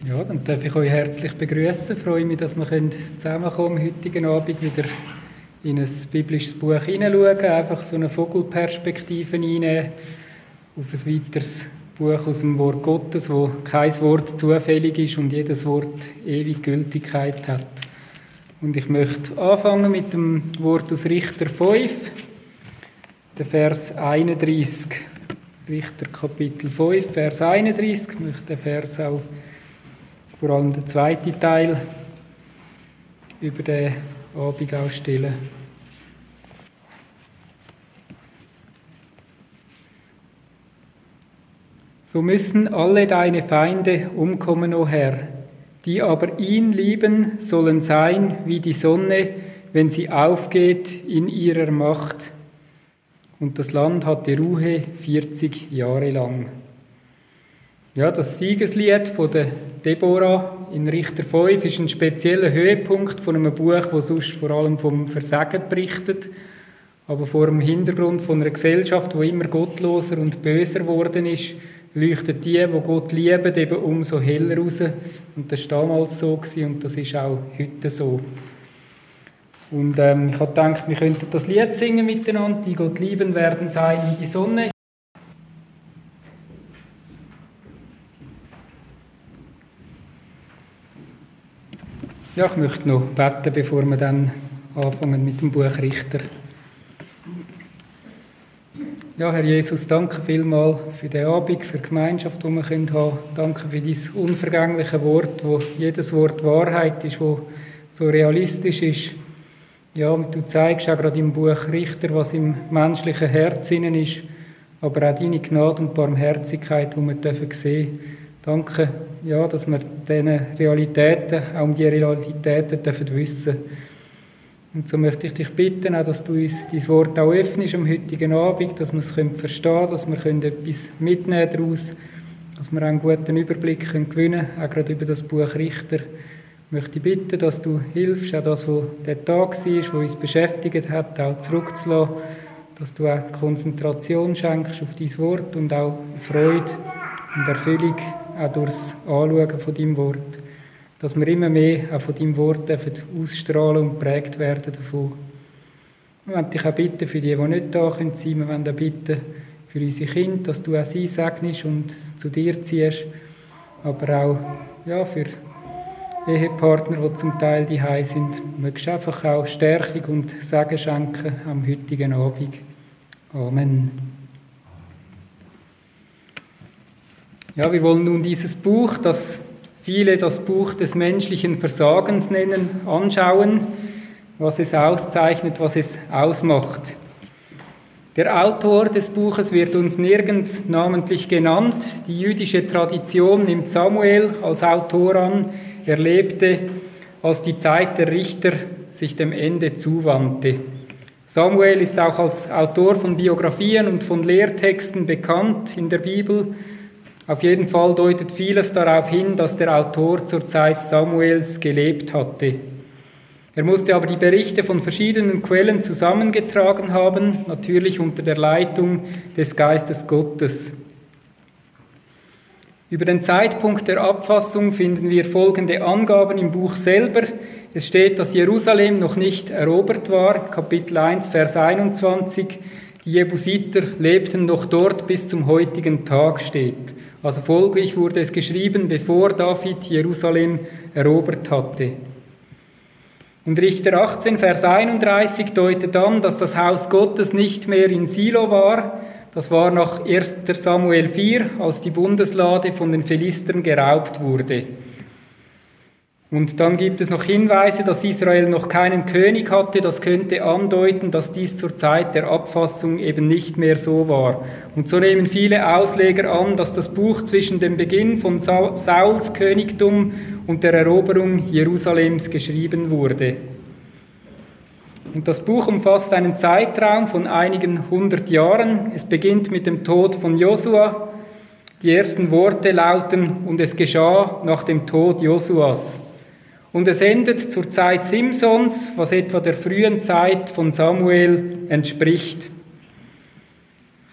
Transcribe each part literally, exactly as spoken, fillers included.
Ja, dann darf ich euch herzlich begrüßen. Ich freue mich, dass wir zusammenkommen am heutigen Abend wieder in ein biblisches Buch hineinschauen, einfach so eine Vogelperspektive einnehmen auf ein weiteres Buch aus dem Wort Gottes, wo kein Wort zufällig ist und jedes Wort ewig Gültigkeit hat. Und ich möchte anfangen mit dem Wort aus Richter fünf, der Vers einunddreißig. Richter Kapitel fünf, Vers einunddreißig. Ich möchte den Vers auch, vor allem den zweiten Teil, über den Abend ausstellen. So müssen alle deine Feinde umkommen, o Herr. Die aber ihn lieben, sollen sein wie die Sonne, wenn sie aufgeht in ihrer Macht. Und das Land hatte Ruhe vierzig Jahre lang. Ja, das Siegeslied von der Deborah in Richter fünf ist ein spezieller Höhepunkt von einem Buch, das sonst vor allem vom Versagen berichtet, aber vor dem Hintergrund von einer Gesellschaft, die immer gottloser und böser geworden ist, leuchtet die, die Gott lieben, eben umso heller raus. Und das war damals so und das ist auch heute so. Und ähm, ich habe gedacht, wir könnten das Lied singen miteinander, die Gott lieben werden sein wie die Sonne. Ja, ich möchte noch beten, bevor wir dann anfangen mit dem Buch Richter. Ja, Herr Jesus, danke vielmals für den Abend, für die Gemeinschaft, die wir haben können. Danke für dein unvergängliche Wort, wo jedes Wort Wahrheit ist, wo so realistisch ist. Ja, du zeigst auch gerade im Buch Richter, was im menschlichen Herzen ist, aber auch deine Gnade und Barmherzigkeit, die wir sehen dürfen. Danke, ja, dass wir diese Realitäten, auch um diese Realitäten dürfen wissen. Und so möchte ich dich bitten, auch, dass du uns dein Wort auch öffnest am heutigen Abend, dass wir es verstehen können, dass wir etwas mitnehmen daraus, dass wir einen guten Überblick gewinnen können, auch gerade über das Buch Richter. Ich möchte dich bitten, dass du hilfst, auch das, was der Tag war, was uns beschäftigt hat, auch zurückzulassen, dass du auch Konzentration schenkst auf dein Wort und auch Freude und Erfüllung auch durchs Anschauen von deinem Wort. Dass wir immer mehr auch von deinem Wort ausstrahlen und geprägt werden davon. Wir wollen dich auch bitten für die, die nicht da sein können. Wir wollen auch bitten für unsere Kinder, dass du auch sie segnest und zu dir ziehst. Aber auch ja, für Ehepartner, die zum Teil daheim sind, mögst du einfach auch Stärkung und Segen schenken am heutigen Abend. Amen. Ja, wir wollen nun dieses Buch, das viele das Buch des menschlichen Versagens nennen, anschauen, was es auszeichnet, was es ausmacht. Der Autor des Buches wird uns nirgends namentlich genannt. Die jüdische Tradition nimmt Samuel als Autor an. Er lebte, als die Zeit der Richter sich dem Ende zuwandte. Samuel ist auch als Autor von Biografien und von Lehrtexten bekannt in der Bibel. Auf jeden Fall deutet vieles darauf hin, dass der Autor zur Zeit Samuels gelebt hatte. Er musste aber die Berichte von verschiedenen Quellen zusammengetragen haben, natürlich unter der Leitung des Geistes Gottes. Über den Zeitpunkt der Abfassung finden wir folgende Angaben im Buch selber. Es steht, dass Jerusalem noch nicht erobert war, Kapitel eins, Vers einundzwanzig. Die Jebusiter lebten noch dort bis zum heutigen Tag, steht. Also folglich wurde es geschrieben, bevor David Jerusalem erobert hatte. Und Richter achtzehn, Vers einunddreißig deutet an, dass das Haus Gottes nicht mehr in Silo war. Das war nach erster Samuel vier, als die Bundeslade von den Philistern geraubt wurde. Und dann gibt es noch Hinweise, dass Israel noch keinen König hatte. Das könnte andeuten, dass dies zur Zeit der Abfassung eben nicht mehr so war. Und so nehmen viele Ausleger an, dass das Buch zwischen dem Beginn von Sauls Königtum und der Eroberung Jerusalems geschrieben wurde. Und das Buch umfasst einen Zeitraum von einigen hundert Jahren. Es beginnt mit dem Tod von Josua. Die ersten Worte lauten, und es geschah nach dem Tod Josuas. Und es endet zur Zeit Simsons, was etwa der frühen Zeit von Samuel entspricht.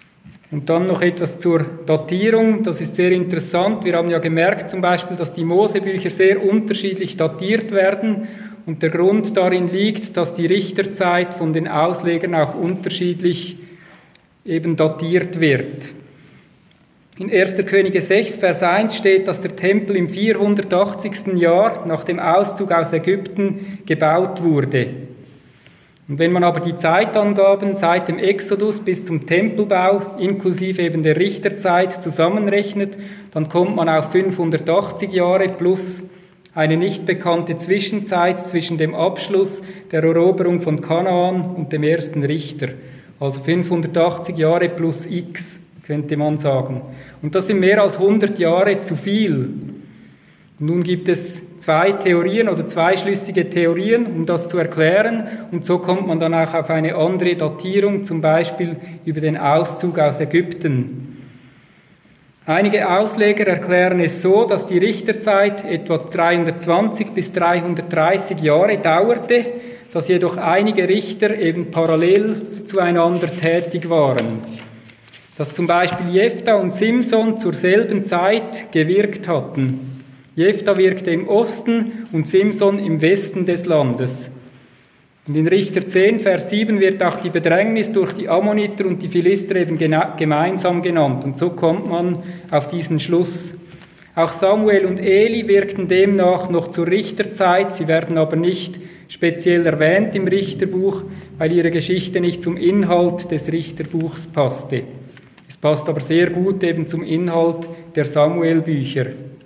Und dann noch etwas zur Datierung, das ist sehr interessant. Wir haben ja gemerkt zum Beispiel, dass die Mosebücher sehr unterschiedlich datiert werden und der Grund darin liegt, dass die Richterzeit von den Auslegern auch unterschiedlich eben datiert wird. In erster Könige sechs, Vers eins steht, dass der Tempel im vierhundertachtzigsten Jahr nach dem Auszug aus Ägypten gebaut wurde. Und wenn man aber die Zeitangaben seit dem Exodus bis zum Tempelbau inklusive eben der Richterzeit zusammenrechnet, dann kommt man auf fünfhundertachtzig Jahre plus eine nicht bekannte Zwischenzeit zwischen dem Abschluss der Eroberung von Kanaan und dem ersten Richter. Also fünfhundertachtzig Jahre plus X, könnte man sagen. Und das sind mehr als hundert Jahre zu viel. Nun gibt es zwei Theorien oder zweischlüssige Theorien, um das zu erklären. Und so kommt man dann auch auf eine andere Datierung, zum Beispiel über den Auszug aus Ägypten. Einige Ausleger erklären es so, dass die Richterzeit etwa dreihundertzwanzig bis dreihundertdreißig Jahre dauerte, dass jedoch einige Richter eben parallel zueinander tätig waren. Dass zum Beispiel Jephtha und Simson zur selben Zeit gewirkt hatten. Jephtha wirkte im Osten und Simson im Westen des Landes. Und in Richter zehn, Vers sieben wird auch die Bedrängnis durch die Ammoniter und die Philister eben gemeinsam genannt. Und so kommt man auf diesen Schluss. Auch Samuel und Eli wirkten demnach noch zur Richterzeit. Sie werden aber nicht speziell erwähnt im Richterbuch, weil ihre Geschichte nicht zum Inhalt des Richterbuchs passte. Es passt aber sehr gut eben zum Inhalt der Samuel-Bücher.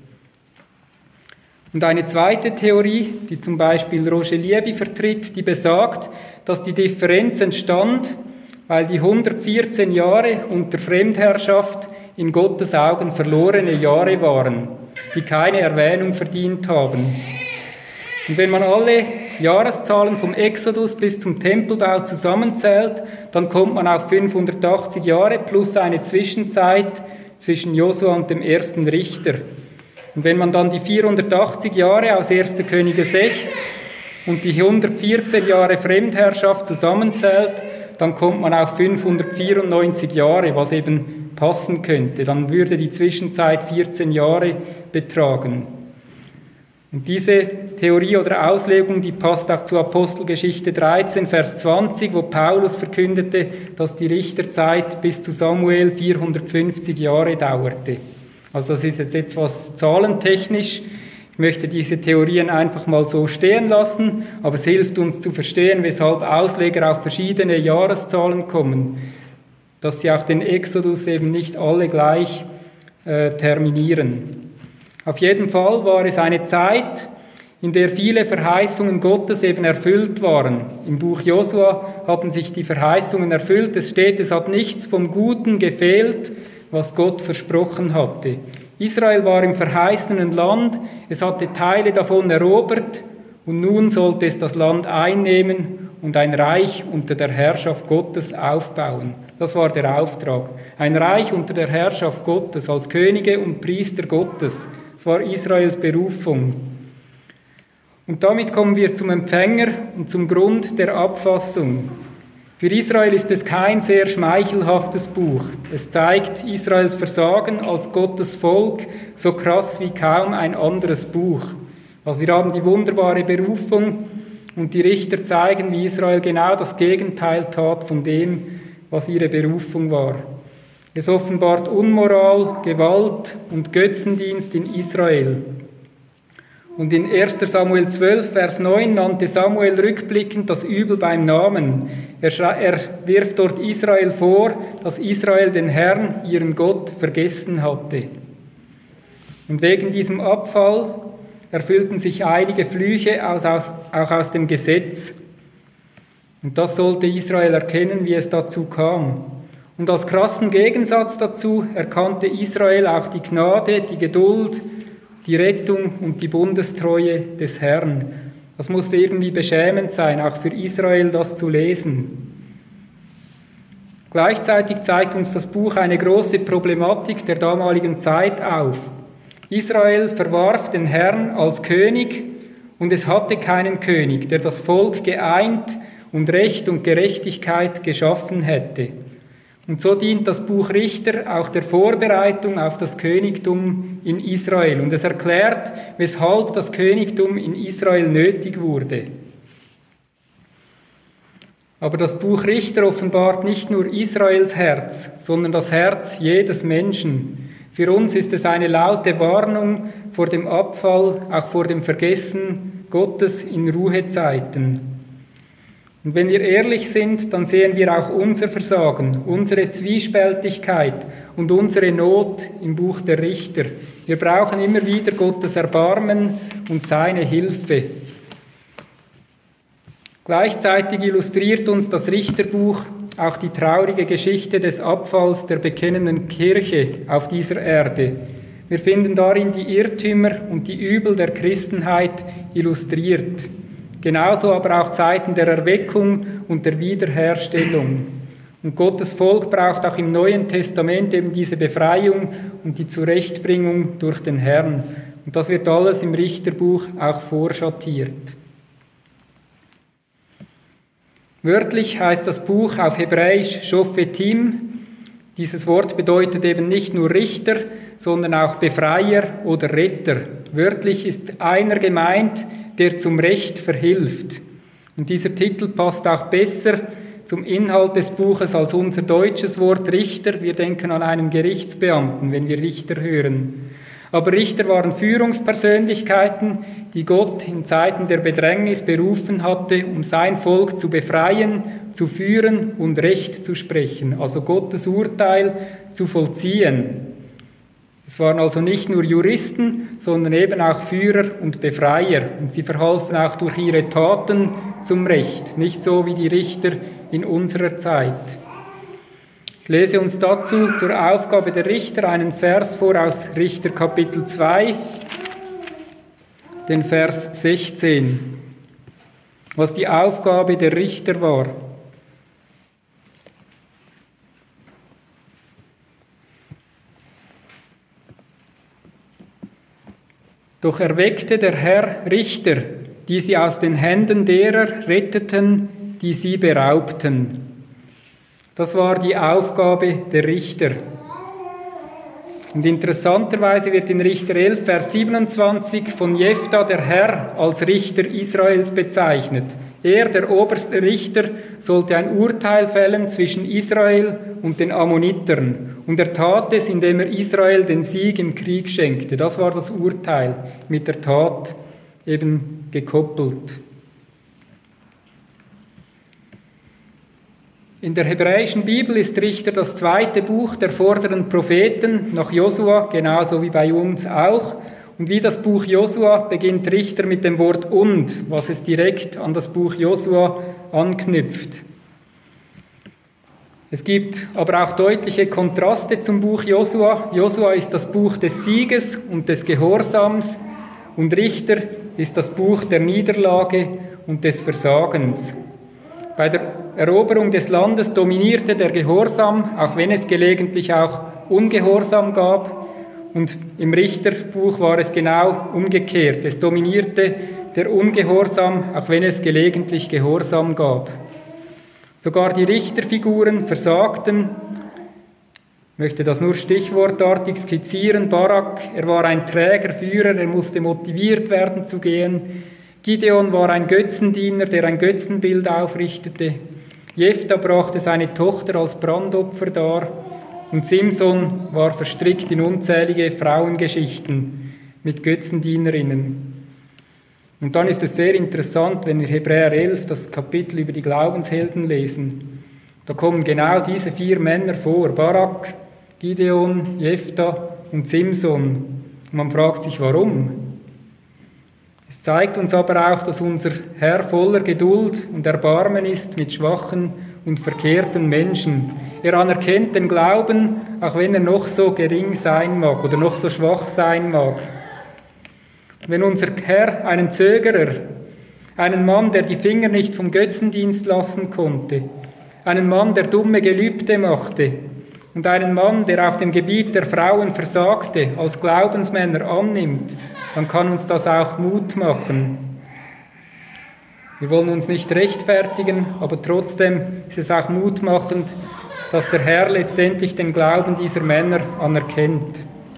Und eine zweite Theorie, die zum Beispiel Roger Lieby vertritt, die besagt, dass die Differenz entstand, weil die hundertvierzehn Jahre unter Fremdherrschaft in Gottes Augen verlorene Jahre waren, die keine Erwähnung verdient haben. Und wenn man alle Jahreszahlen vom Exodus bis zum Tempelbau zusammenzählt, dann kommt man auf fünfhundertachtzig Jahre plus eine Zwischenzeit zwischen Josua und dem ersten Richter. Und wenn man dann die vierhundertachtzig Jahre aus erster Könige sechs und die hundertvierzehn Jahre Fremdherrschaft zusammenzählt, dann kommt man auf fünfhundertvierundneunzig Jahre, was eben passen könnte. Dann würde die Zwischenzeit vierzehn Jahre betragen. Und diese Theorie oder Auslegung, die passt auch zu Apostelgeschichte dreizehn, Vers zwanzig, wo Paulus verkündete, dass die Richterzeit bis zu Samuel vierhundertfünfzig Jahre dauerte. Also das ist jetzt etwas zahlentechnisch. Ich möchte diese Theorien einfach mal so stehen lassen, aber es hilft uns zu verstehen, weshalb Ausleger auf verschiedene Jahreszahlen kommen, dass sie auch den Exodus eben nicht alle gleich äh, terminieren. Auf jeden Fall war es eine Zeit, in der viele Verheißungen Gottes eben erfüllt waren. Im Buch Josua hatten sich die Verheißungen erfüllt. Es steht, es hat nichts vom Guten gefehlt, was Gott versprochen hatte. Israel war im verheißenen Land, es hatte Teile davon erobert und nun sollte es das Land einnehmen und ein Reich unter der Herrschaft Gottes aufbauen. Das war der Auftrag. Ein Reich unter der Herrschaft Gottes, als Könige und Priester Gottes. Das war Israels Berufung. Und damit kommen wir zum Empfänger und zum Grund der Abfassung. Für Israel ist es kein sehr schmeichelhaftes Buch. Es zeigt Israels Versagen als Gottes Volk so krass wie kaum ein anderes Buch. Also wir haben die wunderbare Berufung und die Richter zeigen, wie Israel genau das Gegenteil tat von dem, was ihre Berufung war. Es offenbart Unmoral, Gewalt und Götzendienst in Israel. Und in erster Samuel zwölf, Vers neun nannte Samuel rückblickend das Übel beim Namen. Er, er wirft dort Israel vor, dass Israel den Herrn, ihren Gott, vergessen hatte. Und wegen diesem Abfall erfüllten sich einige Flüche aus, aus, auch aus dem Gesetz. Und das sollte Israel erkennen, wie es dazu kam. Und als krassen Gegensatz dazu erkannte Israel auch die Gnade, die Geduld, die Rettung und die Bundestreue des Herrn. Das musste irgendwie beschämend sein, auch für Israel das zu lesen. Gleichzeitig zeigt uns das Buch eine große Problematik der damaligen Zeit auf. Israel verwarf den Herrn als König und es hatte keinen König, der das Volk geeint und Recht und Gerechtigkeit geschaffen hätte. Und so dient das Buch Richter auch der Vorbereitung auf das Königtum in Israel. Und es erklärt, weshalb das Königtum in Israel nötig wurde. Aber das Buch Richter offenbart nicht nur Israels Herz, sondern das Herz jedes Menschen. Für uns ist es eine laute Warnung vor dem Abfall, auch vor dem Vergessen Gottes in Ruhezeiten. Und wenn wir ehrlich sind, dann sehen wir auch unser Versagen, unsere Zwiespältigkeit und unsere Not im Buch der Richter. Wir brauchen immer wieder Gottes Erbarmen und seine Hilfe. Gleichzeitig illustriert uns das Richterbuch auch die traurige Geschichte des Abfalls der bekennenden Kirche auf dieser Erde. Wir finden darin die Irrtümer und die Übel der Christenheit illustriert. Genauso aber auch Zeiten der Erweckung und der Wiederherstellung. Und Gottes Volk braucht auch im Neuen Testament eben diese Befreiung und die Zurechtbringung durch den Herrn. Und das wird alles im Richterbuch auch vorschattiert. Wörtlich heißt das Buch auf Hebräisch Shofetim. Dieses Wort bedeutet eben nicht nur Richter, sondern auch Befreier oder Retter. Wörtlich ist einer gemeint, der zum Recht verhilft. Und dieser Titel passt auch besser zum Inhalt des Buches als unser deutsches Wort Richter. Wir denken an einen Gerichtsbeamten, wenn wir Richter hören. Aber Richter waren Führungspersönlichkeiten, die Gott in Zeiten der Bedrängnis berufen hatte, um sein Volk zu befreien, zu führen und Recht zu sprechen, also Gottes Urteil zu vollziehen. Es waren also nicht nur Juristen, sondern eben auch Führer und Befreier. Und sie verhalfen auch durch ihre Taten zum Recht, nicht so wie die Richter in unserer Zeit. Ich lese uns dazu zur Aufgabe der Richter einen Vers vor aus Richter Kapitel zwei, den Vers sechzehn, was die Aufgabe der Richter war. Doch erweckte der Herr Richter, die sie aus den Händen derer retteten, die sie beraubten. Das war die Aufgabe der Richter. Und interessanterweise wird in Richter elf, Vers siebenundzwanzig von Jephtha der Herr als Richter Israels bezeichnet. Er, der oberste Richter, sollte ein Urteil fällen zwischen Israel und den Ammonitern. Und er tat es, indem er Israel den Sieg im Krieg schenkte. Das war das Urteil, mit der Tat eben gekoppelt. In der hebräischen Bibel ist Richter das zweite Buch der vorderen Propheten nach Josua, genauso wie bei uns auch. Und wie das Buch Josua beginnt Richter mit dem Wort und, was es direkt an das Buch Josua anknüpft. Es gibt aber auch deutliche Kontraste zum Buch Josua. Josua ist das Buch des Sieges und des Gehorsams und Richter ist das Buch der Niederlage und des Versagens. Bei der Eroberung des Landes dominierte der Gehorsam, auch wenn es gelegentlich auch Ungehorsam gab. Und im Richterbuch war es genau umgekehrt. Es dominierte der Ungehorsam, auch wenn es gelegentlich Gehorsam gab. Sogar die Richterfiguren versagten. Ich möchte das nur stichwortartig skizzieren. Barak, er war ein träger Führer, er musste motiviert werden zu gehen. Gideon war ein Götzendiener, der ein Götzenbild aufrichtete. Jephtha brachte seine Tochter als Brandopfer dar. Und Simson war verstrickt in unzählige Frauengeschichten mit Götzendienerinnen. Und dann ist es sehr interessant, wenn wir Hebräer elf, das Kapitel über die Glaubenshelden lesen. Da kommen genau diese vier Männer vor, Barak, Gideon, Jephtha und Simson. Und man fragt sich, warum? Es zeigt uns aber auch, dass unser Herr voller Geduld und Erbarmen ist mit schwachen und verkehrten Menschen. Er anerkennt den Glauben, auch wenn er noch so gering sein mag oder noch so schwach sein mag. Wenn unser Herr einen Zögerer, einen Mann, der die Finger nicht vom Götzendienst lassen konnte, einen Mann, der dumme Gelübde machte und einen Mann, der auf dem Gebiet der Frauen versagte, als Glaubensmänner annimmt, dann kann uns das auch Mut machen. Wir wollen uns nicht rechtfertigen, aber trotzdem ist es auch mutmachend, dass der Herr letztendlich den Glauben dieser Männer anerkennt.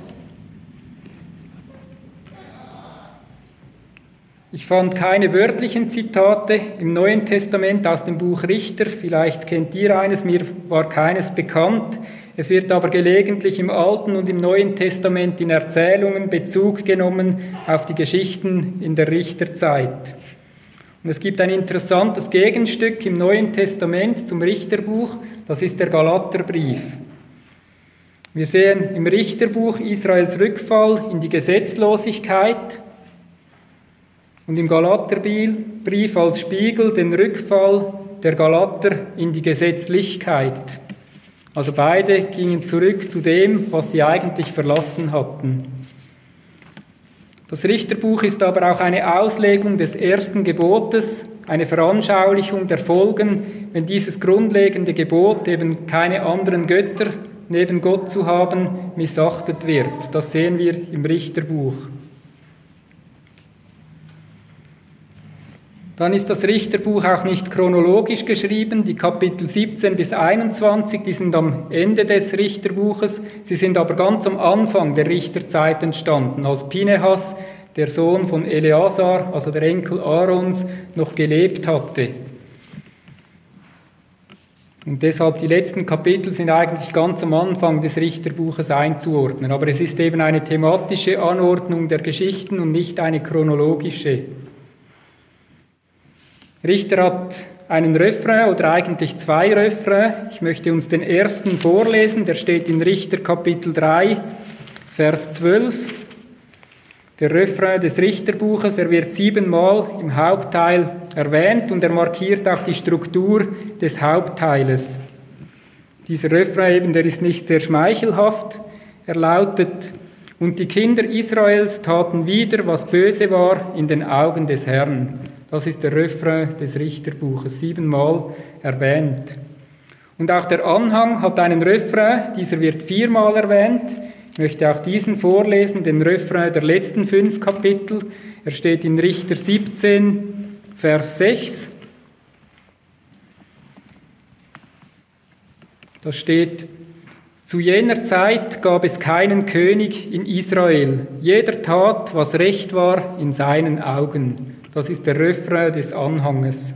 Ich fand keine wörtlichen Zitate im Neuen Testament aus dem Buch Richter. Vielleicht kennt ihr eines, mir war keines bekannt. Es wird aber gelegentlich im Alten und im Neuen Testament in Erzählungen Bezug genommen auf die Geschichten in der Richterzeit. Und es gibt ein interessantes Gegenstück im Neuen Testament zum Richterbuch, das ist der Galaterbrief. Wir sehen im Richterbuch Israels Rückfall in die Gesetzlosigkeit und im Galaterbrief als Spiegel den Rückfall der Galater in die Gesetzlichkeit. Also beide gingen zurück zu dem, was sie eigentlich verlassen hatten. Das Richterbuch ist aber auch eine Auslegung des ersten Gebotes, eine Veranschaulichung der Folgen, wenn dieses grundlegende Gebot, eben keine anderen Götter neben Gott zu haben, missachtet wird. Das sehen wir im Richterbuch. Dann ist das Richterbuch auch nicht chronologisch geschrieben. Die Kapitel siebzehn bis einundzwanzig, die sind am Ende des Richterbuches. Sie sind aber ganz am Anfang der Richterzeit entstanden, als Pinehas, der Sohn von Eleazar, also der Enkel Aarons, noch gelebt hatte. Und deshalb die letzten Kapitel sind eigentlich ganz am Anfang des Richterbuches einzuordnen. Aber es ist eben eine thematische Anordnung der Geschichten und nicht eine chronologische. Richter hat einen Refrain oder eigentlich zwei Refrains. Ich möchte uns den ersten vorlesen, der steht in Richter Kapitel drei, Vers zwölf. Der Refrain des Richterbuches, er wird siebenmal im Hauptteil erwähnt und er markiert auch die Struktur des Hauptteiles. Dieser Refrain eben, der ist nicht sehr schmeichelhaft. Er lautet: Und die Kinder Israels taten wieder, was böse war in den Augen des Herrn. Das ist der Refrain des Richterbuches, siebenmal erwähnt. Und auch der Anhang hat einen Refrain, dieser wird viermal erwähnt. Ich möchte auch diesen vorlesen, den Refrain der letzten fünf Kapitel. Er steht in Richter siebzehn, Vers sechs. Da steht: Zu jener Zeit gab es keinen König in Israel. Jeder tat, was recht war in seinen Augen. Das ist der Refrain des Anhanges.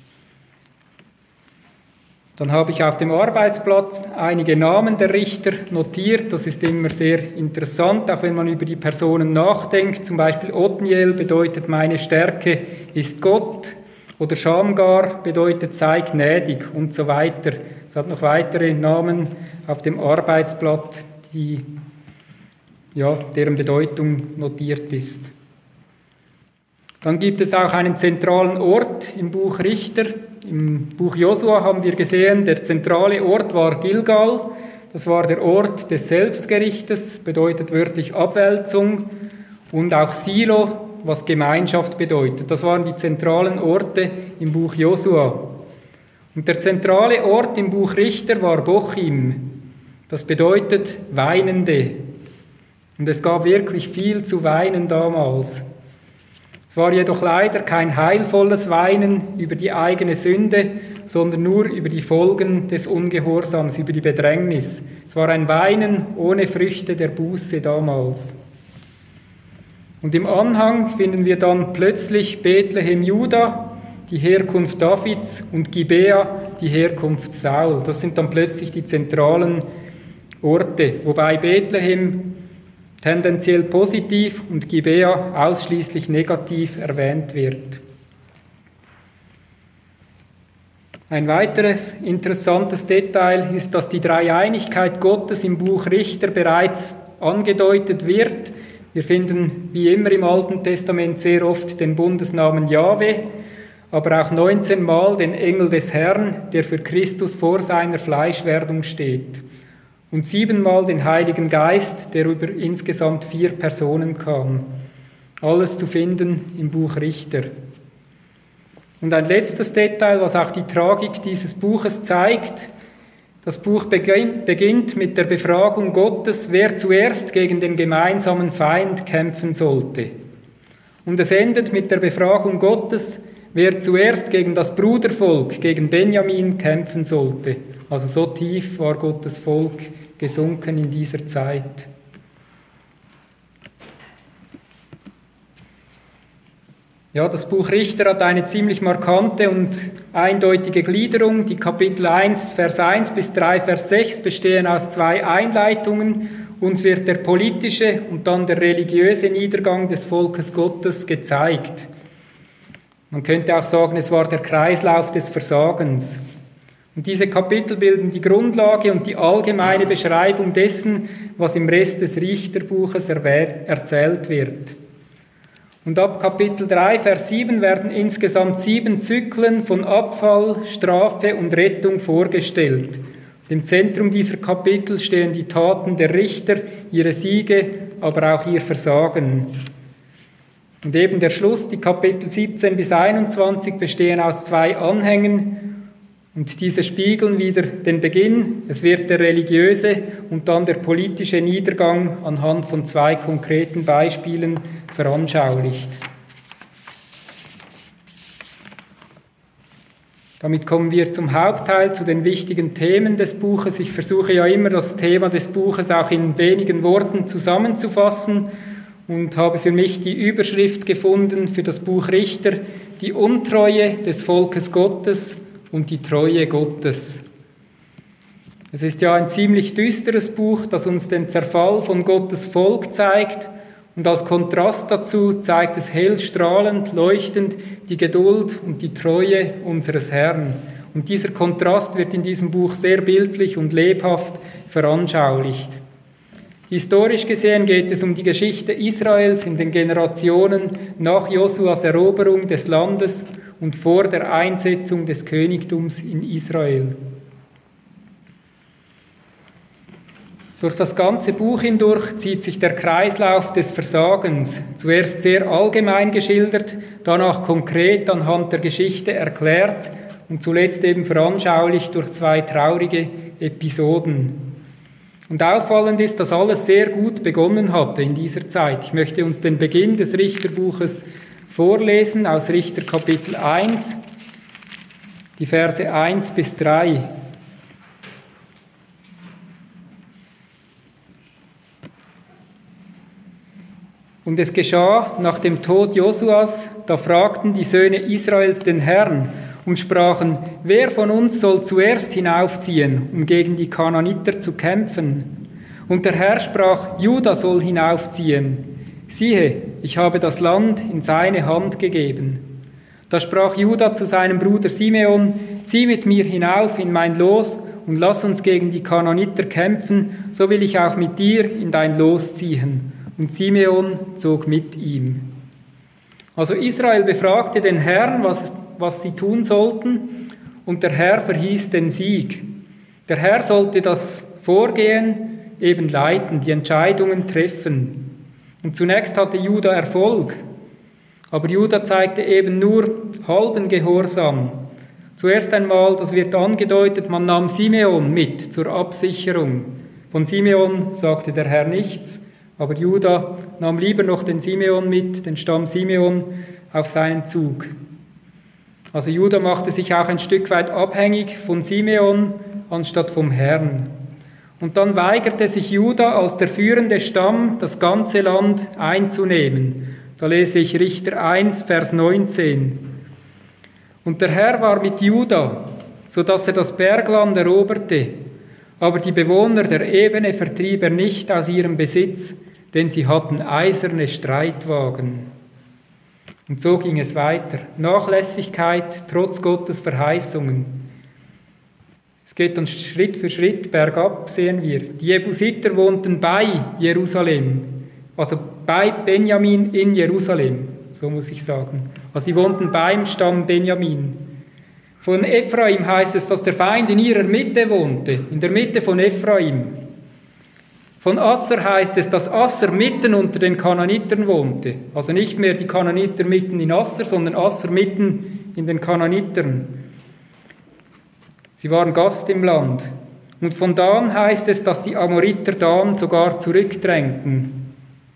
Dann habe ich auf dem Arbeitsplatz einige Namen der Richter notiert. Das ist immer sehr interessant, auch wenn man über die Personen nachdenkt. Zum Beispiel Othniel bedeutet meine Stärke ist Gott oder Schamgar bedeutet sei gnädig und so weiter. Es hat noch weitere Namen auf dem Arbeitsblatt, die, ja, deren Bedeutung notiert ist. Dann gibt es auch einen zentralen Ort im Buch Richter. Im Buch Josua haben wir gesehen, der zentrale Ort war Gilgal. Das war der Ort des Selbstgerichtes, bedeutet wörtlich Abwälzung. Und auch Silo, was Gemeinschaft bedeutet. Das waren die zentralen Orte im Buch Josua. Und der zentrale Ort im Buch Richter war Bochim. Das bedeutet Weinende. Und es gab wirklich viel zu weinen damals. Es war jedoch leider kein heilvolles Weinen über die eigene Sünde, sondern nur über die Folgen des Ungehorsams, über die Bedrängnis. Es war ein Weinen ohne Früchte der Buße damals. Und im Anhang finden wir dann plötzlich Bethlehem Juda, die Herkunft Davids, und Gibea, die Herkunft Saul. Das sind dann plötzlich die zentralen Orte, wobei Bethlehem tendenziell positiv und Gibea ausschließlich negativ erwähnt wird. Ein weiteres interessantes Detail ist, dass die Dreieinigkeit Gottes im Buch Richter bereits angedeutet wird. Wir finden wie immer im Alten Testament sehr oft den Bundesnamen Jahwe, aber auch neunzehn Mal den Engel des Herrn, der für Christus vor seiner Fleischwerdung steht. Und siebenmal den Heiligen Geist, der über insgesamt vier Personen kam. Alles zu finden im Buch Richter. Und ein letztes Detail, was auch die Tragik dieses Buches zeigt: Das Buch beginnt mit der Befragung Gottes, wer zuerst gegen den gemeinsamen Feind kämpfen sollte. Und es endet mit der Befragung Gottes, wer zuerst gegen das Brudervolk, gegen Benjamin kämpfen sollte. Also so tief war Gottes Volk gesunken in dieser Zeit. Ja, das Buch Richter hat eine ziemlich markante und eindeutige Gliederung. Die Kapitel eins, Vers eins bis drei, Vers sechs bestehen aus zwei Einleitungen. Uns wird der politische und dann der religiöse Niedergang des Volkes Gottes gezeigt. Man könnte auch sagen, es war der Kreislauf des Versagens. Und diese Kapitel bilden die Grundlage und die allgemeine Beschreibung dessen, was im Rest des Richterbuches erzählt wird. Und ab Kapitel drei, Vers sieben werden insgesamt sieben Zyklen von Abfall, Strafe und Rettung vorgestellt. Im Zentrum dieser Kapitel stehen die Taten der Richter, ihre Siege, aber auch ihr Versagen. Und eben der Schluss, die Kapitel siebzehn bis einundzwanzig, bestehen aus zwei Anhängen und diese spiegeln wieder den Beginn. Es wird der religiöse und dann der politische Niedergang anhand von zwei konkreten Beispielen veranschaulicht. Damit kommen wir zum Hauptteil, zu den wichtigen Themen des Buches. Ich versuche ja immer, das Thema des Buches auch in wenigen Worten zusammenzufassen und habe für mich die Überschrift gefunden für das Buch Richter: die Untreue des Volkes Gottes und die Treue Gottes. Es ist ja ein ziemlich düsteres Buch, das uns den Zerfall von Gottes Volk zeigt, und als Kontrast dazu zeigt es hell strahlend, leuchtend die Geduld und die Treue unseres Herrn. Und dieser Kontrast wird in diesem Buch sehr bildlich und lebhaft veranschaulicht. Historisch gesehen geht es um die Geschichte Israels in den Generationen nach Josuas Eroberung des Landes und vor der Einsetzung des Königtums in Israel. Durch das ganze Buch hindurch zieht sich der Kreislauf des Versagens, zuerst sehr allgemein geschildert, danach konkret anhand der Geschichte erklärt und zuletzt eben veranschaulicht durch zwei traurige Episoden. Und auffallend ist, dass alles sehr gut begonnen hatte in dieser Zeit. Ich möchte uns den Beginn des Richterbuches vorlesen aus Richter Kapitel eins, die Verse eins bis drei. Und es geschah nach dem Tod Josuas, da fragten die Söhne Israels den Herrn und sprachen: Wer von uns soll zuerst hinaufziehen, um gegen die Kanaaniter zu kämpfen? Und der Herr sprach: Juda soll hinaufziehen. Siehe, ich habe das Land in seine Hand gegeben. Da sprach Juda zu seinem Bruder Simeon: Zieh mit mir hinauf in mein Los und lass uns gegen die Kanaaniter kämpfen, so will ich auch mit dir in dein Los ziehen. Und Simeon zog mit ihm. Also Israel befragte den Herrn, was, was sie tun sollten, und der Herr verhieß den Sieg. Der Herr sollte das Vorgehen eben leiten, die Entscheidungen treffen. Und zunächst hatte Juda Erfolg, aber Juda zeigte eben nur halben Gehorsam. Zuerst einmal, das wird angedeutet, man nahm Simeon mit zur Absicherung. Von Simeon sagte der Herr nichts, aber Juda nahm lieber noch den Simeon mit, den Stamm Simeon, auf seinen Zug. Also Juda machte sich auch ein Stück weit abhängig von Simeon anstatt vom Herrn. Und dann weigerte sich Juda als der führende Stamm, das ganze Land einzunehmen. Da lese ich Richter eins, Vers neunzehn. Und der Herr war mit Juda, so dass er das Bergland eroberte, aber die Bewohner der Ebene vertrieb er nicht aus ihrem Besitz, denn sie hatten eiserne Streitwagen. Und so ging es weiter. Nachlässigkeit trotz Gottes Verheißungen. Es geht dann Schritt für Schritt bergab, sehen wir. Die Jebusiter wohnten bei Jerusalem, also bei Benjamin in Jerusalem, so muss ich sagen. Also sie wohnten beim Stamm Benjamin. Von Ephraim heißt es, dass der Feind in ihrer Mitte wohnte, in der Mitte von Ephraim. Von Asser heißt es, dass Asser mitten unter den Kanaanitern wohnte. Also nicht mehr die Kanaaniter mitten in Asser, sondern Asser mitten in den Kanaanitern. Sie waren Gast im Land. Und von Dan heißt es, dass die Amoriter Dan sogar zurückdrängten.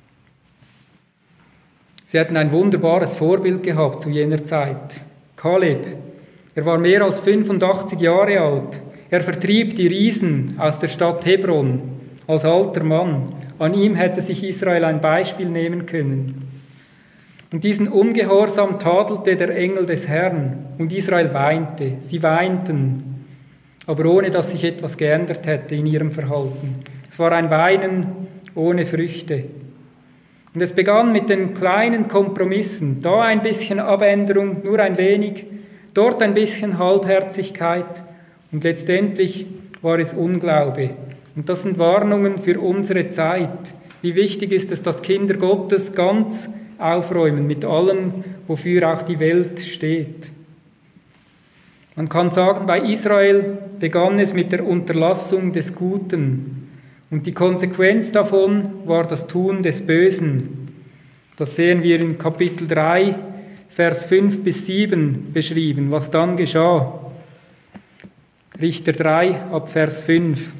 Sie hatten ein wunderbares Vorbild gehabt zu jener Zeit. Kaleb. Er war mehr als fünfundachtzig Jahre alt. Er vertrieb die Riesen aus der Stadt Hebron als alter Mann. An ihm hätte sich Israel ein Beispiel nehmen können. Und diesen Ungehorsam tadelte der Engel des Herrn und Israel weinte. Sie weinten, aber ohne dass sich etwas geändert hätte in ihrem Verhalten. Es war ein Weinen ohne Früchte. Und es begann mit den kleinen Kompromissen. Da ein bisschen Abänderung, nur ein wenig, dort ein bisschen Halbherzigkeit und letztendlich war es Unglaube. Und das sind Warnungen für unsere Zeit. Wie wichtig ist es, dass Kinder Gottes ganz aufräumen mit allem, wofür auch die Welt steht. Man kann sagen, bei Israel begann es mit der Unterlassung des Guten und die Konsequenz davon war das Tun des Bösen. Das sehen wir in Kapitel drei, Vers fünf bis sieben beschrieben, was dann geschah. Richter drei ab Vers fünf.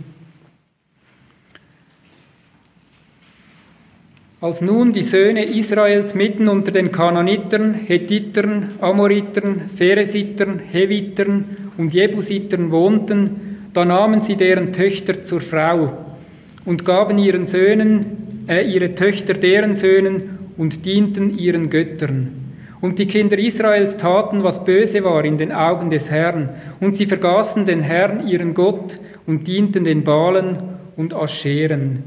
Als nun die Söhne Israels mitten unter den Kanaanitern, Hethitern, Amoritern, Pheresitern, Hevitern und Jebusitern wohnten, da nahmen sie deren Töchter zur Frau und gaben ihren Söhnen, äh, ihre Töchter deren Söhnen und dienten ihren Göttern. Und die Kinder Israels taten, was böse war in den Augen des Herrn, und sie vergaßen den Herrn, ihren Gott, und dienten den Baalen und Ascheren.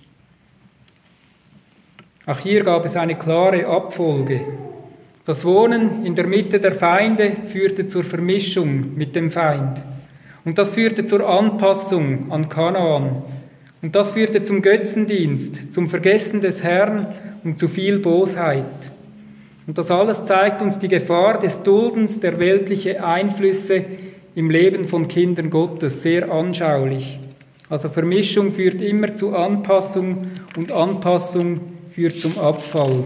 Auch hier gab es eine klare Abfolge. Das Wohnen in der Mitte der Feinde führte zur Vermischung mit dem Feind. Und das führte zur Anpassung an Kanaan. Und das führte zum Götzendienst, zum Vergessen des Herrn und zu viel Bosheit. Und das alles zeigt uns die Gefahr des Duldens der weltlichen Einflüsse im Leben von Kindern Gottes sehr anschaulich. Also Vermischung führt immer zu Anpassung und Anpassung führt zum Abfall.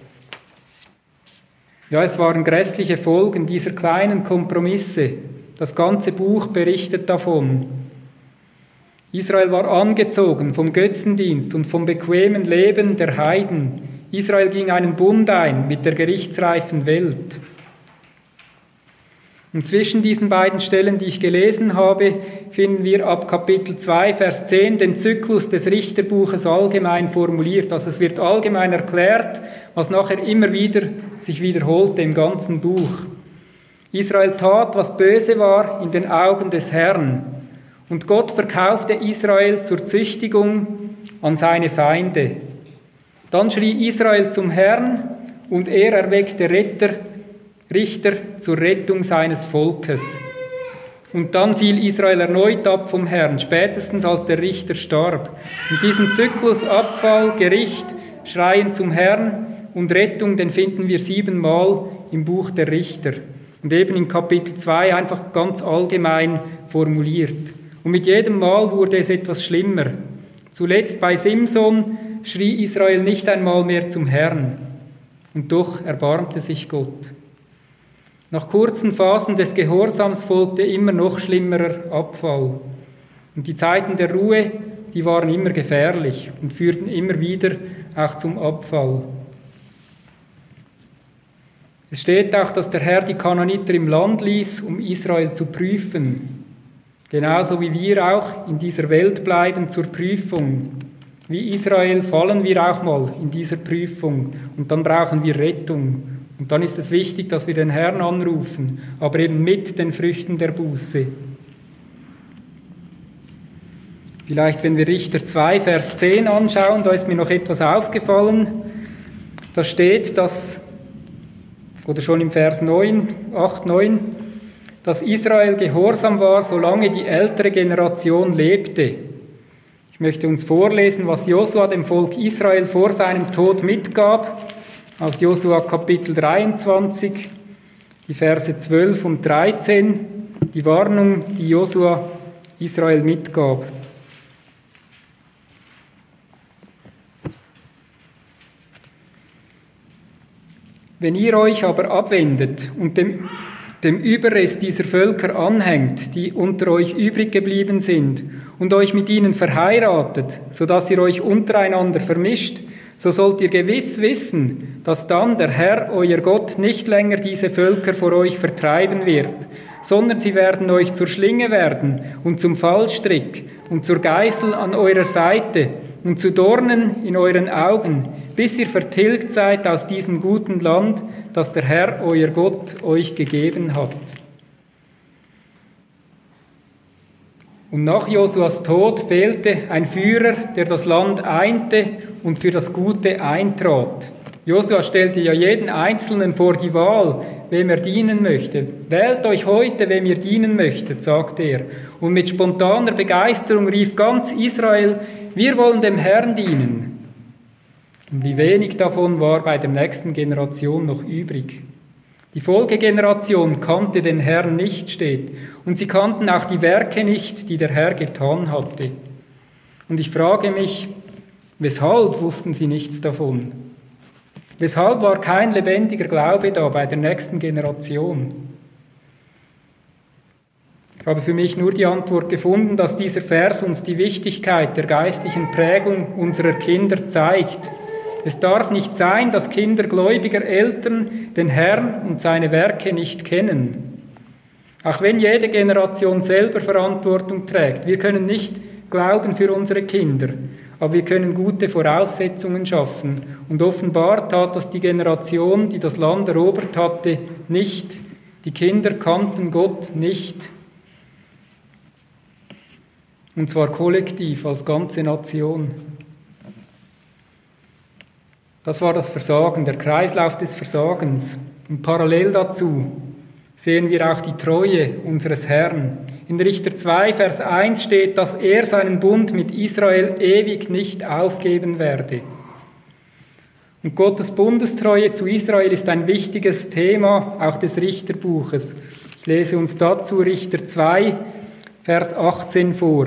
Ja, es waren grässliche Folgen dieser kleinen Kompromisse. Das ganze Buch berichtet davon. Israel war angezogen vom Götzendienst und vom bequemen Leben der Heiden. Israel ging einen Bund ein mit der gerichtsreifen Welt. Und zwischen diesen beiden Stellen, die ich gelesen habe, finden wir ab Kapitel zwei, Vers zehn den Zyklus des Richterbuches allgemein formuliert. Also es wird allgemein erklärt, was nachher immer wieder sich wiederholte im ganzen Buch. Israel tat, was böse war in den Augen des Herrn. Und Gott verkaufte Israel zur Züchtigung an seine Feinde. Dann schrie Israel zum Herrn und er erweckte Retter, Richter zur Rettung seines Volkes. Und dann fiel Israel erneut ab vom Herrn, spätestens als der Richter starb. Und diesen Zyklus Abfall, Gericht, Schreien zum Herrn und Rettung, den finden wir siebenmal im Buch der Richter. Und eben in Kapitel zwei einfach ganz allgemein formuliert. Und mit jedem Mal wurde es etwas schlimmer. Zuletzt bei Simson schrie Israel nicht einmal mehr zum Herrn. Und doch erbarmte sich Gott. Nach kurzen Phasen des Gehorsams folgte immer noch schlimmerer Abfall. Und die Zeiten der Ruhe, die waren immer gefährlich und führten immer wieder auch zum Abfall. Es steht auch, dass der Herr die Kanaaniter im Land ließ, um Israel zu prüfen. Genauso wie wir auch in dieser Welt bleiben zur Prüfung. Wie Israel fallen wir auch mal in dieser Prüfung und dann brauchen wir Rettung. Und dann ist es wichtig, dass wir den Herrn anrufen, aber eben mit den Früchten der Buße. Vielleicht, wenn wir Richter zwei, Vers zehn anschauen, da ist mir noch etwas aufgefallen. Da steht, dass, oder schon im Vers neun, acht, neun, dass Israel gehorsam war, solange die ältere Generation lebte. Ich möchte uns vorlesen, was Josua dem Volk Israel vor seinem Tod mitgab. Aus Josua Kapitel dreiundzwanzig, die Verse zwölf und dreizehn, die Warnung, die Josua Israel mitgab. Wenn ihr euch aber abwendet und dem, dem Überrest dieser Völker anhängt, die unter euch übrig geblieben sind, und euch mit ihnen verheiratet, sodass ihr euch untereinander vermischt, so sollt ihr gewiss wissen, dass dann der Herr, euer Gott, nicht länger diese Völker vor euch vertreiben wird, sondern sie werden euch zur Schlinge werden und zum Fallstrick und zur Geißel an eurer Seite und zu Dornen in euren Augen, bis ihr vertilgt seid aus diesem guten Land, das der Herr, euer Gott, euch gegeben hat. Und nach Josuas Tod fehlte ein Führer, der das Land einte und für das Gute eintrat. Josua stellte ja jeden Einzelnen vor die Wahl, wem er dienen möchte. Wählt euch heute, wem ihr dienen möchtet, sagte er. Und mit spontaner Begeisterung rief ganz Israel, wir wollen dem Herrn dienen. Und wie wenig davon war bei der nächsten Generation noch übrig. Die Folgegeneration kannte den Herrn nicht, steht, und sie kannten auch die Werke nicht, die der Herr getan hatte. Und ich frage mich, weshalb wussten sie nichts davon? Weshalb war kein lebendiger Glaube da bei der nächsten Generation? Ich habe für mich nur die Antwort gefunden, dass dieser Vers uns die Wichtigkeit der geistlichen Prägung unserer Kinder zeigt. Es darf nicht sein, dass Kinder gläubiger Eltern den Herrn und seine Werke nicht kennen. Auch wenn jede Generation selber Verantwortung trägt. Wir können nicht glauben für unsere Kinder, aber wir können gute Voraussetzungen schaffen. Und offenbar tat das die Generation, die das Land erobert hatte, nicht. Die Kinder kannten Gott nicht. Und zwar kollektiv, als ganze Nation. Das war das Versagen, der Kreislauf des Versagens. Und parallel dazu sehen wir auch die Treue unseres Herrn. In Richter zwei, Vers eins steht, dass er seinen Bund mit Israel ewig nicht aufgeben werde. Und Gottes Bundestreue zu Israel ist ein wichtiges Thema auch des Richterbuches. Ich lese uns dazu Richter zwei, Vers achtzehn vor.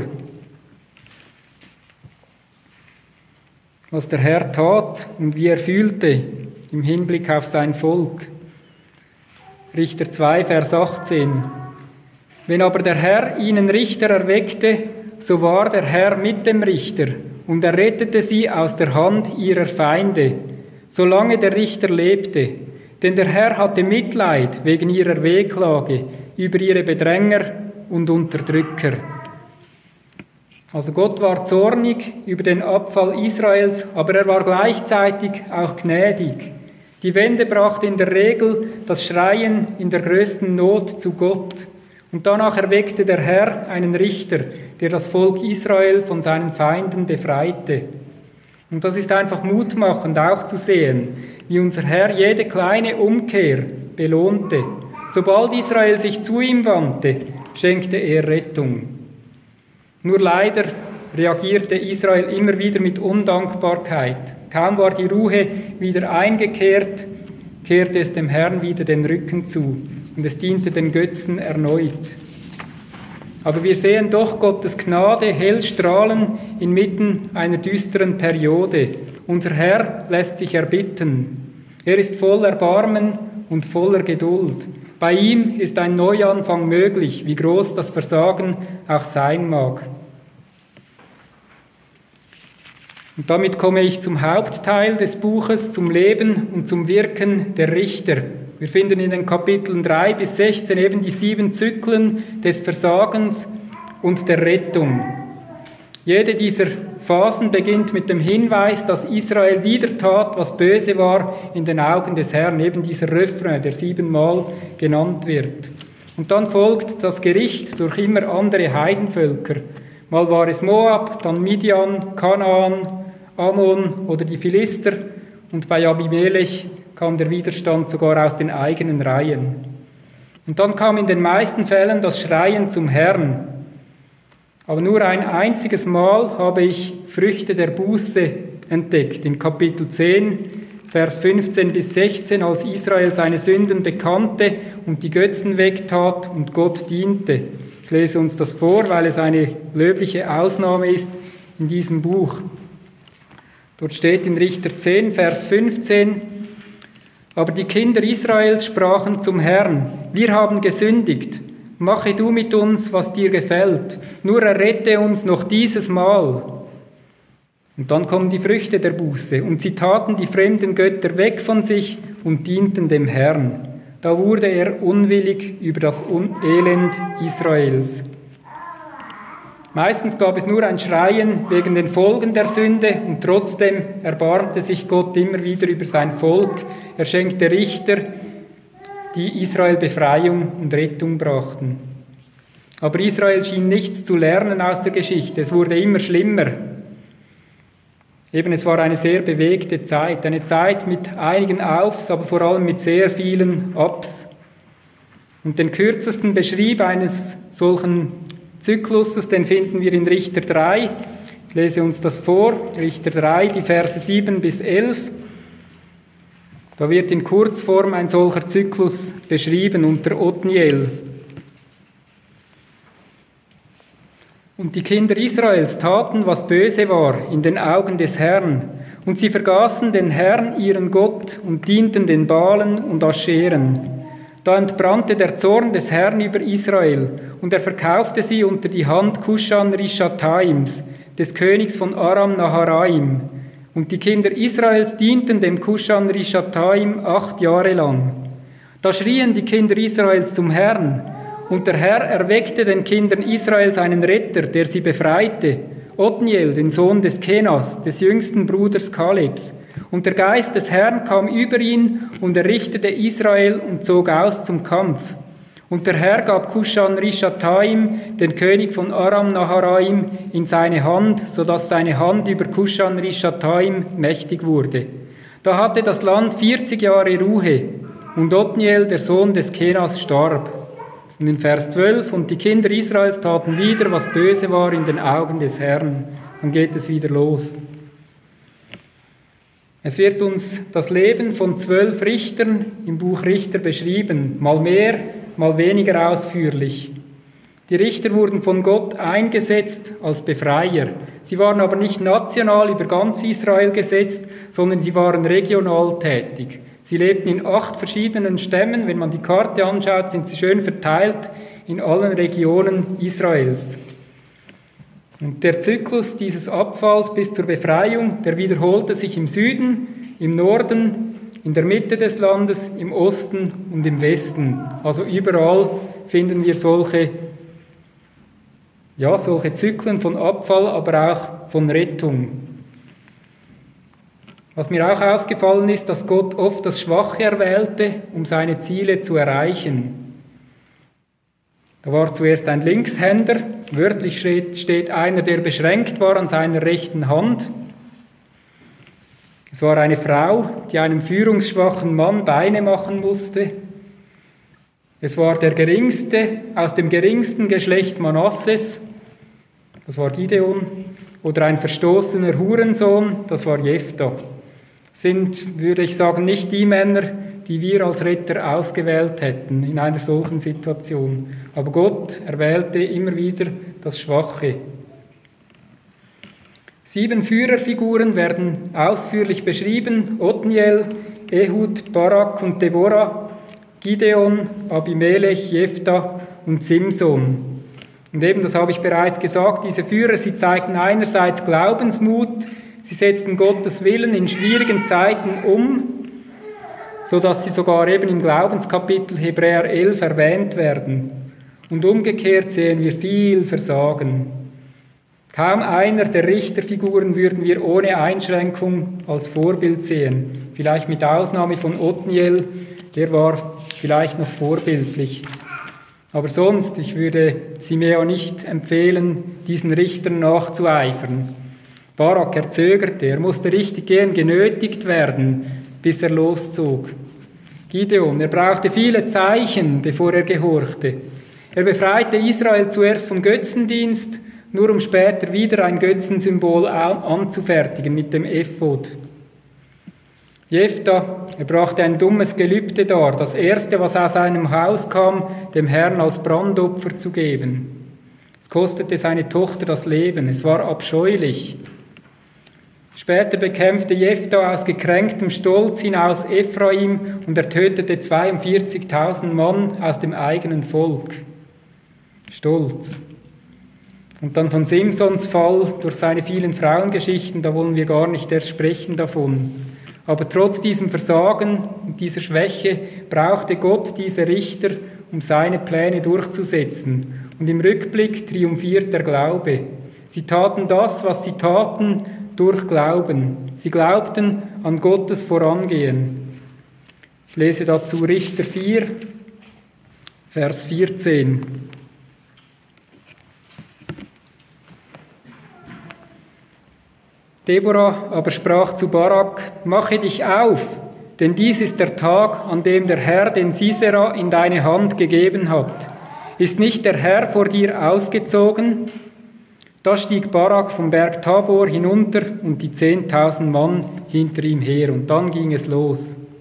Was der Herr tat und wie er fühlte im Hinblick auf sein Volk. Richter zwei, Vers achtzehn. Wenn aber der Herr ihnen Richter erweckte, so war der Herr mit dem Richter, und er rettete sie aus der Hand ihrer Feinde, solange der Richter lebte. Denn der Herr hatte Mitleid wegen ihrer Wehklage über ihre Bedränger und Unterdrücker. Also Gott war zornig über den Abfall Israels, aber er war gleichzeitig auch gnädig. Die Wende brachte in der Regel das Schreien in der größten Not zu Gott. Und danach erweckte der Herr einen Richter, der das Volk Israel von seinen Feinden befreite. Und das ist einfach mutmachend auch zu sehen, wie unser Herr jede kleine Umkehr belohnte. Sobald Israel sich zu ihm wandte, schenkte er Rettung. Nur leider reagierte Israel immer wieder mit Undankbarkeit. Kaum war die Ruhe wieder eingekehrt, kehrte es dem Herrn wieder den Rücken zu und es diente den Götzen erneut. Aber wir sehen doch Gottes Gnade hell strahlen inmitten einer düsteren Periode. Unser Herr lässt sich erbitten. Er ist voll Erbarmen und voller Geduld. Bei ihm ist ein Neuanfang möglich, wie groß das Versagen auch sein mag. Und damit komme ich zum Hauptteil des Buches, zum Leben und zum Wirken der Richter. Wir finden in den Kapiteln drei bis sechzehn eben die sieben Zyklen des Versagens und der Rettung. Jede dieser Phasen beginnt mit dem Hinweis, dass Israel wieder tat, was böse war in den Augen des Herrn, eben dieser Refrain, der siebenmal genannt wird. Und dann folgt das Gericht durch immer andere Heidenvölker. Mal war es Moab, dann Midian, Kanaan, Ammon oder die Philister, und bei Abimelech kam der Widerstand sogar aus den eigenen Reihen. Und dann kam in den meisten Fällen das Schreien zum Herrn. Aber nur ein einziges Mal habe ich Früchte der Buße entdeckt, in Kapitel zehn, Vers fünfzehn bis sechzehn, als Israel seine Sünden bekannte und die Götzen wegtat und Gott diente. Ich lese uns das vor, weil es eine löbliche Ausnahme ist in diesem Buch. Dort steht in Richter zehn, Vers fünfzehn, aber die Kinder Israels sprachen zum Herrn, wir haben gesündigt, mache du mit uns, was dir gefällt, nur errette uns noch dieses Mal. Und dann kommen die Früchte der Buße. Und sie taten die fremden Götter weg von sich und dienten dem Herrn. Da wurde er unwillig über das Elend Israels. Meistens gab es nur ein Schreien wegen den Folgen der Sünde und trotzdem erbarmte sich Gott immer wieder über sein Volk. Er schenkte Richter, die Israel Befreiung und Rettung brachten. Aber Israel schien nichts zu lernen aus der Geschichte. Es wurde immer schlimmer. Eben, es war eine sehr bewegte Zeit, eine Zeit mit einigen Aufs, aber vor allem mit sehr vielen Abs. Und den kürzesten Beschrieb eines solchen Zykluses, den finden wir in Richter drei. Ich lese uns das vor, Richter drei, die Verse sieben bis elf. Da wird in Kurzform ein solcher Zyklus beschrieben unter Othniel. Und die Kinder Israels taten, was böse war in den Augen des Herrn. Und sie vergaßen den Herrn, ihren Gott, und dienten den Baalen und Ascheren. Da entbrannte der Zorn des Herrn über Israel, und er verkaufte sie unter die Hand Kushan-Rishataims, des Königs von Aram-Naharaim. Und die Kinder Israels dienten dem Kushan-Rishataim acht Jahre lang. Da schrien die Kinder Israels zum Herrn, und der Herr erweckte den Kindern Israels einen Retter, der sie befreite, Othniel, den Sohn des Kenas, des jüngsten Bruders Kalebs. Und der Geist des Herrn kam über ihn und er richtete Israel und zog aus zum Kampf. Und der Herr gab Kushan-Rishataim, den König von Aram-Naharaim, in seine Hand, sodass seine Hand über Kushan-Rishataim mächtig wurde. Da hatte das Land vierzig Jahre Ruhe und Othniel, der Sohn des Kenas, starb. Und in Vers zwölf, und die Kinder Israels taten wieder, was böse war in den Augen des Herrn. Dann geht es wieder los. Es wird uns das Leben von zwölf Richtern im Buch Richter beschrieben, mal mehr, mal weniger ausführlich. Die Richter wurden von Gott eingesetzt als Befreier. Sie waren aber nicht national über ganz Israel gesetzt, sondern sie waren regional tätig. Sie lebten in acht verschiedenen Stämmen. Wenn man die Karte anschaut, sind sie schön verteilt in allen Regionen Israels. Und der Zyklus dieses Abfalls bis zur Befreiung, der wiederholte sich im Süden, im Norden, in der Mitte des Landes, im Osten und im Westen. Also überall finden wir solche, ja, solche Zyklen von Abfall, aber auch von Rettung. Was mir auch aufgefallen ist, dass Gott oft das Schwache erwählte, um seine Ziele zu erreichen. Da war zuerst ein Linkshänder, wörtlich steht, steht einer, der beschränkt war an seiner rechten Hand. Es war eine Frau, die einem führungsschwachen Mann Beine machen musste. Es war der Geringste aus dem geringsten Geschlecht Manasses, das war Gideon, oder ein verstoßener Hurensohn, das war Jephtha. Sind, würde ich sagen, nicht die Männer, die wir als Retter ausgewählt hätten in einer solchen Situation. Aber Gott erwählte immer wieder das Schwache. Sieben Führerfiguren werden ausführlich beschrieben: Othniel, Ehud, Barak und Deborah, Gideon, Abimelech, Jephtha und Simson. Und eben, das habe ich bereits gesagt, diese Führer, sie zeigten einerseits Glaubensmut, sie setzten Gottes Willen in schwierigen Zeiten um, sodass sie sogar eben im Glaubenskapitel Hebräer elf erwähnt werden. Und umgekehrt sehen wir viel Versagen. Kaum einer der Richterfiguren würden wir ohne Einschränkung als Vorbild sehen. Vielleicht mit Ausnahme von Othniel, der war vielleicht noch vorbildlich. Aber sonst, ich würde Simea nicht empfehlen, diesen Richtern nachzueifern. Barak, er zögerte, er musste richtig gern genötigt werden, bis er loszog. Gideon, er brauchte viele Zeichen, bevor er gehorchte. Er befreite Israel zuerst vom Götzendienst, nur um später wieder ein Götzensymbol anzufertigen mit dem Ephod. Jephtha, er brachte ein dummes Gelübde dar, das erste, was aus seinem Haus kam, dem Herrn als Brandopfer zu geben. Es kostete seine Tochter das Leben, es war abscheulich. Später bekämpfte Jephtha aus gekränktem Stolz hinaus Ephraim und er tötete zweiundvierzigtausend Mann aus dem eigenen Volk. Stolz. Und dann von Simsons Fall durch seine vielen Frauengeschichten, da wollen wir gar nicht erst sprechen davon. Aber trotz diesem Versagen und dieser Schwäche brauchte Gott diese Richter, um seine Pläne durchzusetzen. Und im Rückblick triumphiert der Glaube. Sie taten das, was sie taten, durch Glauben. Sie glaubten an Gottes Vorangehen. Ich lese dazu Richter vier, Vers vierzehn. Deborah aber sprach zu Barak: Mache dich auf, denn dies ist der Tag, an dem der Herr den Sisera in deine Hand gegeben hat. Ist nicht der Herr vor dir ausgezogen? Da stieg Barak vom Berg Tabor hinunter und die zehntausend Mann hinter ihm her. Und dann ging es los.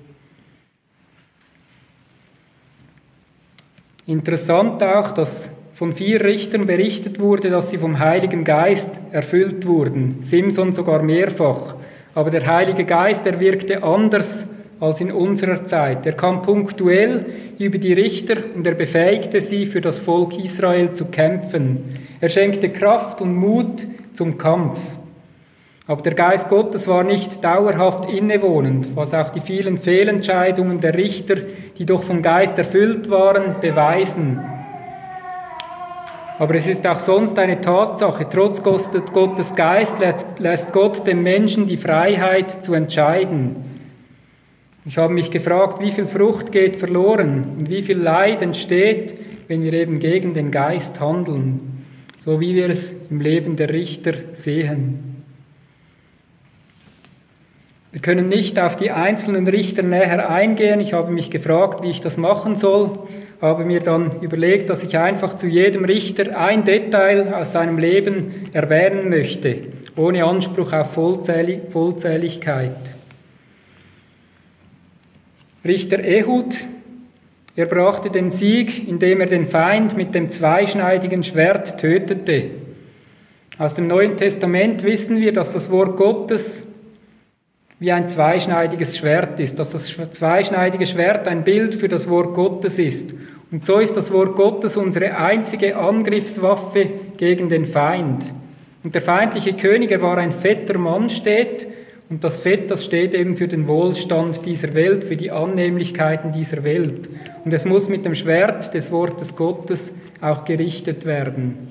Interessant auch, dass von vier Richtern berichtet wurde, dass sie vom Heiligen Geist erfüllt wurden. Simson sogar mehrfach. Aber der Heilige Geist, er wirkte anders als in unserer Zeit. Er kam punktuell über die Richter und er befähigte sie, für das Volk Israel zu kämpfen. Er schenkte Kraft und Mut zum Kampf. Aber der Geist Gottes war nicht dauerhaft innewohnend, was auch die vielen Fehlentscheidungen der Richter, die doch vom Geist erfüllt waren, beweisen. Aber es ist auch sonst eine Tatsache, trotz Gottes Geist lässt Gott dem Menschen die Freiheit zu entscheiden. Ich habe mich gefragt, wie viel Frucht geht verloren und wie viel Leid entsteht, wenn wir eben gegen den Geist handeln, so wie wir es im Leben der Richter sehen. Wir können nicht auf die einzelnen Richter näher eingehen. Ich habe mich gefragt, wie ich das machen soll, habe mir dann überlegt, dass ich einfach zu jedem Richter ein Detail aus seinem Leben erwähnen möchte, ohne Anspruch auf Vollzählig- Vollzähligkeit. Richter Ehud, er brachte den Sieg, indem er den Feind mit dem zweischneidigen Schwert tötete. Aus dem Neuen Testament wissen wir, dass das Wort Gottes wie ein zweischneidiges Schwert ist, dass das zweischneidige Schwert ein Bild für das Wort Gottes ist. Und so ist das Wort Gottes unsere einzige Angriffswaffe gegen den Feind. Und der feindliche König, er war ein fetter Mann, steht, und das Fett, das steht eben für den Wohlstand dieser Welt, für die Annehmlichkeiten dieser Welt. Und es muss mit dem Schwert des Wortes Gottes auch gerichtet werden.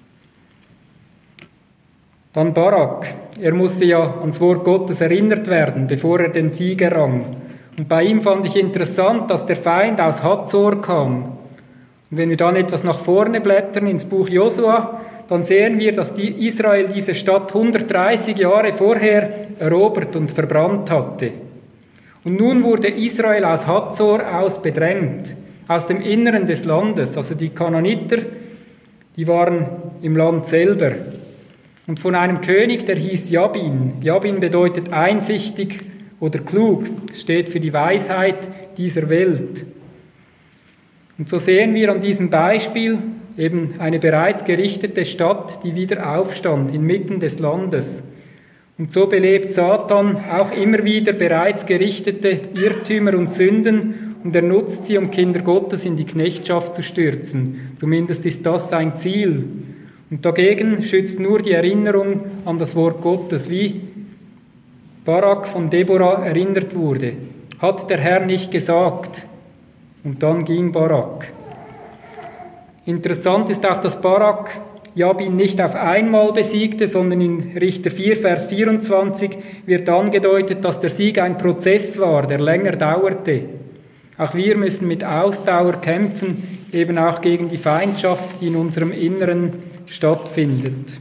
Dann Barak. Er musste ja ans Wort Gottes erinnert werden, bevor er den Sieg errang. Und bei ihm fand ich interessant, dass der Feind aus Hazor kam. Und wenn wir dann etwas nach vorne blättern ins Buch Josua, dann sehen wir, dass die Israel diese Stadt hundertdreißig Jahre vorher erobert und verbrannt hatte. Und nun wurde Israel aus Hazor aus bedrängt, aus dem Inneren des Landes. Also die Kanaaniter, die waren im Land selber. Und von einem König, der hieß Jabin. Jabin bedeutet einsichtig oder klug, steht für die Weisheit dieser Welt. Und so sehen wir an diesem Beispiel eben eine bereits gerichtete Stadt, die wieder aufstand inmitten des Landes. Und so belebt Satan auch immer wieder bereits gerichtete Irrtümer und Sünden und er nutzt sie, um Kinder Gottes in die Knechtschaft zu stürzen. Zumindest ist das sein Ziel. Und dagegen schützt nur die Erinnerung an das Wort Gottes, wie Barak von Deborah erinnert wurde. Hat der Herr nicht gesagt? Und dann ging Barak. Interessant ist auch, dass Barak Jabin nicht auf einmal besiegte, sondern in Richter vier, Vers vierundzwanzig wird angedeutet, dass der Sieg ein Prozess war, der länger dauerte. Auch wir müssen mit Ausdauer kämpfen, eben auch gegen die Feindschaft, die in unserem Inneren stattfindet.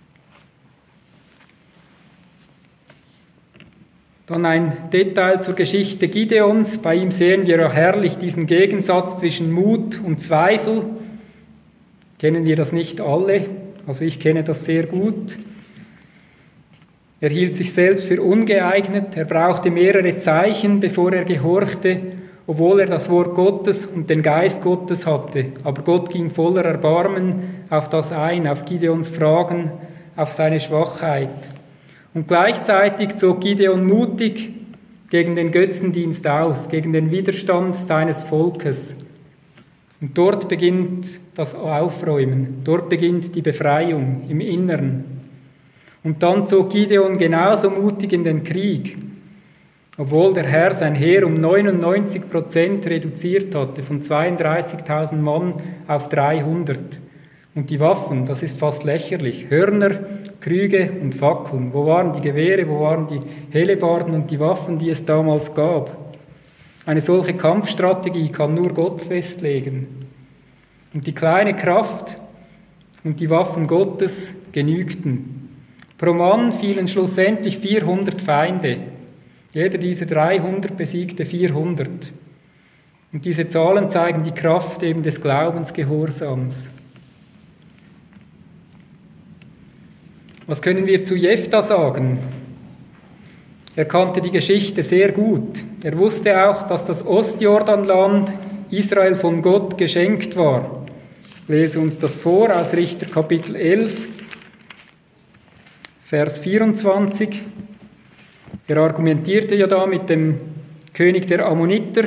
Dann ein Detail zur Geschichte Gideons. Bei ihm sehen wir ja herrlich diesen Gegensatz zwischen Mut und Zweifel. Kennen wir das nicht alle? Also ich kenne das sehr gut. Er hielt sich selbst für ungeeignet. Er brauchte mehrere Zeichen, bevor er gehorchte, obwohl er das Wort Gottes und den Geist Gottes hatte. Aber Gott ging voller Erbarmen auf das ein, auf Gideons Fragen, auf seine Schwachheit. Und gleichzeitig zog Gideon mutig gegen den Götzendienst aus, gegen den Widerstand seines Volkes. Und dort beginnt das Aufräumen, dort beginnt die Befreiung im Inneren. Und dann zog Gideon genauso mutig in den Krieg, obwohl der Herr sein Heer um neunundneunzig Prozent reduziert hatte, von zweiunddreißigtausend Mann auf dreihundert. Und die Waffen, das ist fast lächerlich. Hörner, Krüge und Fackeln. Wo waren die Gewehre, wo waren die Hellebarden und die Waffen, die es damals gab? Eine solche Kampfstrategie kann nur Gott festlegen. Und die kleine Kraft und die Waffen Gottes genügten. Pro Mann fielen schlussendlich vierhundert Feinde. Jeder dieser dreihundert besiegte vierhundert. Und diese Zahlen zeigen die Kraft eben des Glaubensgehorsams. Was können wir zu Jephtha sagen? Er kannte die Geschichte sehr gut. Er wusste auch, dass das Ostjordanland Israel von Gott geschenkt war. Ich lese uns das vor aus Richter Kapitel elf, Vers vierundzwanzig. Er argumentierte ja da mit dem König der Ammoniter.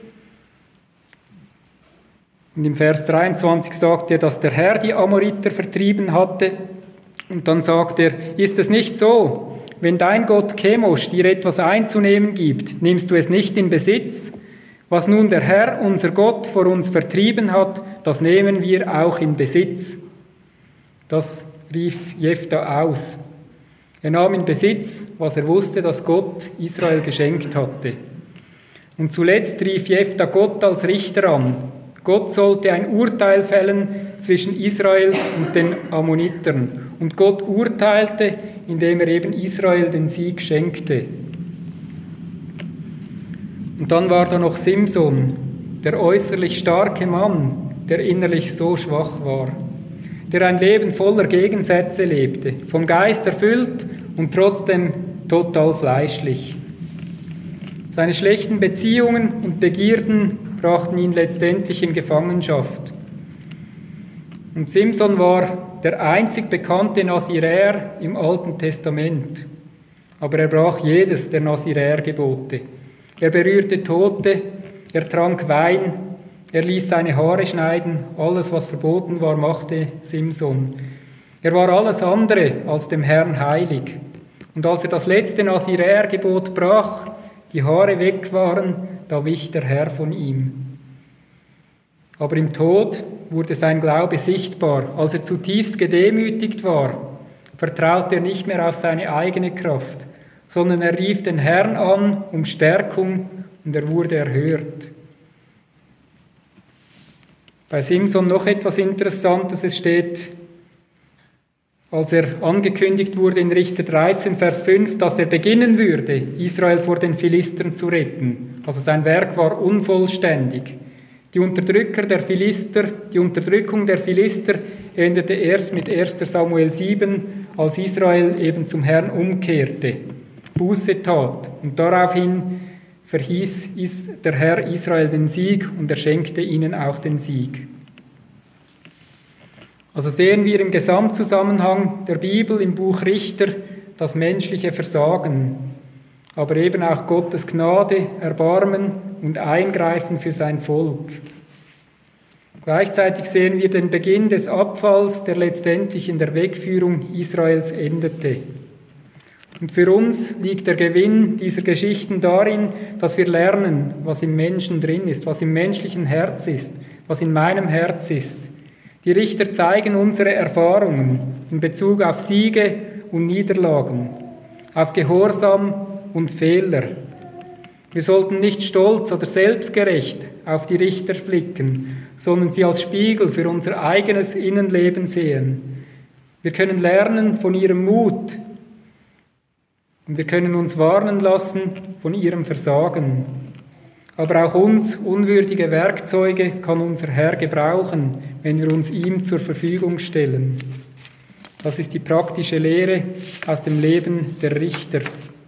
Und im Vers dreiundzwanzig sagt er, dass der Herr die Amoriter vertrieben hatte. Und dann sagt er, ist es nicht so, wenn dein Gott Chemosh dir etwas einzunehmen gibt, nimmst du es nicht in Besitz? Was nun der Herr, unser Gott, vor uns vertrieben hat, das nehmen wir auch in Besitz. Das rief Jephtha aus. Er nahm in Besitz, was er wusste, dass Gott Israel geschenkt hatte. Und zuletzt rief Jephtha Gott als Richter an. Gott sollte ein Urteil fällen zwischen Israel und den Ammonitern. Und Gott urteilte, indem er eben Israel den Sieg schenkte. Und dann war da noch Simson, der äußerlich starke Mann, der innerlich so schwach war, der ein Leben voller Gegensätze lebte, vom Geist erfüllt und trotzdem total fleischlich. Seine schlechten Beziehungen und Begierden brachten ihn letztendlich in Gefangenschaft. Und Simson war der einzig bekannte Naziräer im Alten Testament. Aber er brach jedes der Naziräergebote. Er berührte Tote, er trank Wein, er ließ seine Haare schneiden, alles, was verboten war, machte Simson. Er war alles andere als dem Herrn heilig. Und als er das letzte Naziräergebot brach, die Haare weg waren, da wich der Herr von ihm. Aber im Tod wurde sein Glaube sichtbar. Als er zutiefst gedemütigt war, vertraute er nicht mehr auf seine eigene Kraft, sondern er rief den Herrn an um Stärkung und er wurde erhört. Bei Simson noch etwas Interessantes. Es steht, als er angekündigt wurde in Richter dreizehn, Vers fünf, dass er beginnen würde, Israel vor den Philistern zu retten. Also sein Werk war unvollständig. Die Unterdrücker der Philister, die Unterdrückung der Philister endete erst mit erster Samuel sieben, als Israel eben zum Herrn umkehrte, Buße tat. Und daraufhin verhieß der Herr Israel den Sieg und er schenkte ihnen auch den Sieg. Also sehen wir im Gesamtzusammenhang der Bibel im Buch Richter das menschliche Versagen, aber eben auch Gottes Gnade, Erbarmen und Eingreifen für sein Volk. Gleichzeitig sehen wir den Beginn des Abfalls, der letztendlich in der Wegführung Israels endete. Und für uns liegt der Gewinn dieser Geschichten darin, dass wir lernen, was im Menschen drin ist, was im menschlichen Herz ist, was in meinem Herz ist. Die Richter zeigen unsere Erfahrungen in Bezug auf Siege und Niederlagen, auf Gehorsam und Fehler. Wir sollten nicht stolz oder selbstgerecht auf die Richter blicken, sondern sie als Spiegel für unser eigenes Innenleben sehen. Wir können lernen von ihrem Mut und wir können uns warnen lassen von ihrem Versagen. Aber auch uns, unwürdige Werkzeuge, kann unser Herr gebrauchen, wenn wir uns ihm zur Verfügung stellen. Das ist die praktische Lehre aus dem Leben der Richter.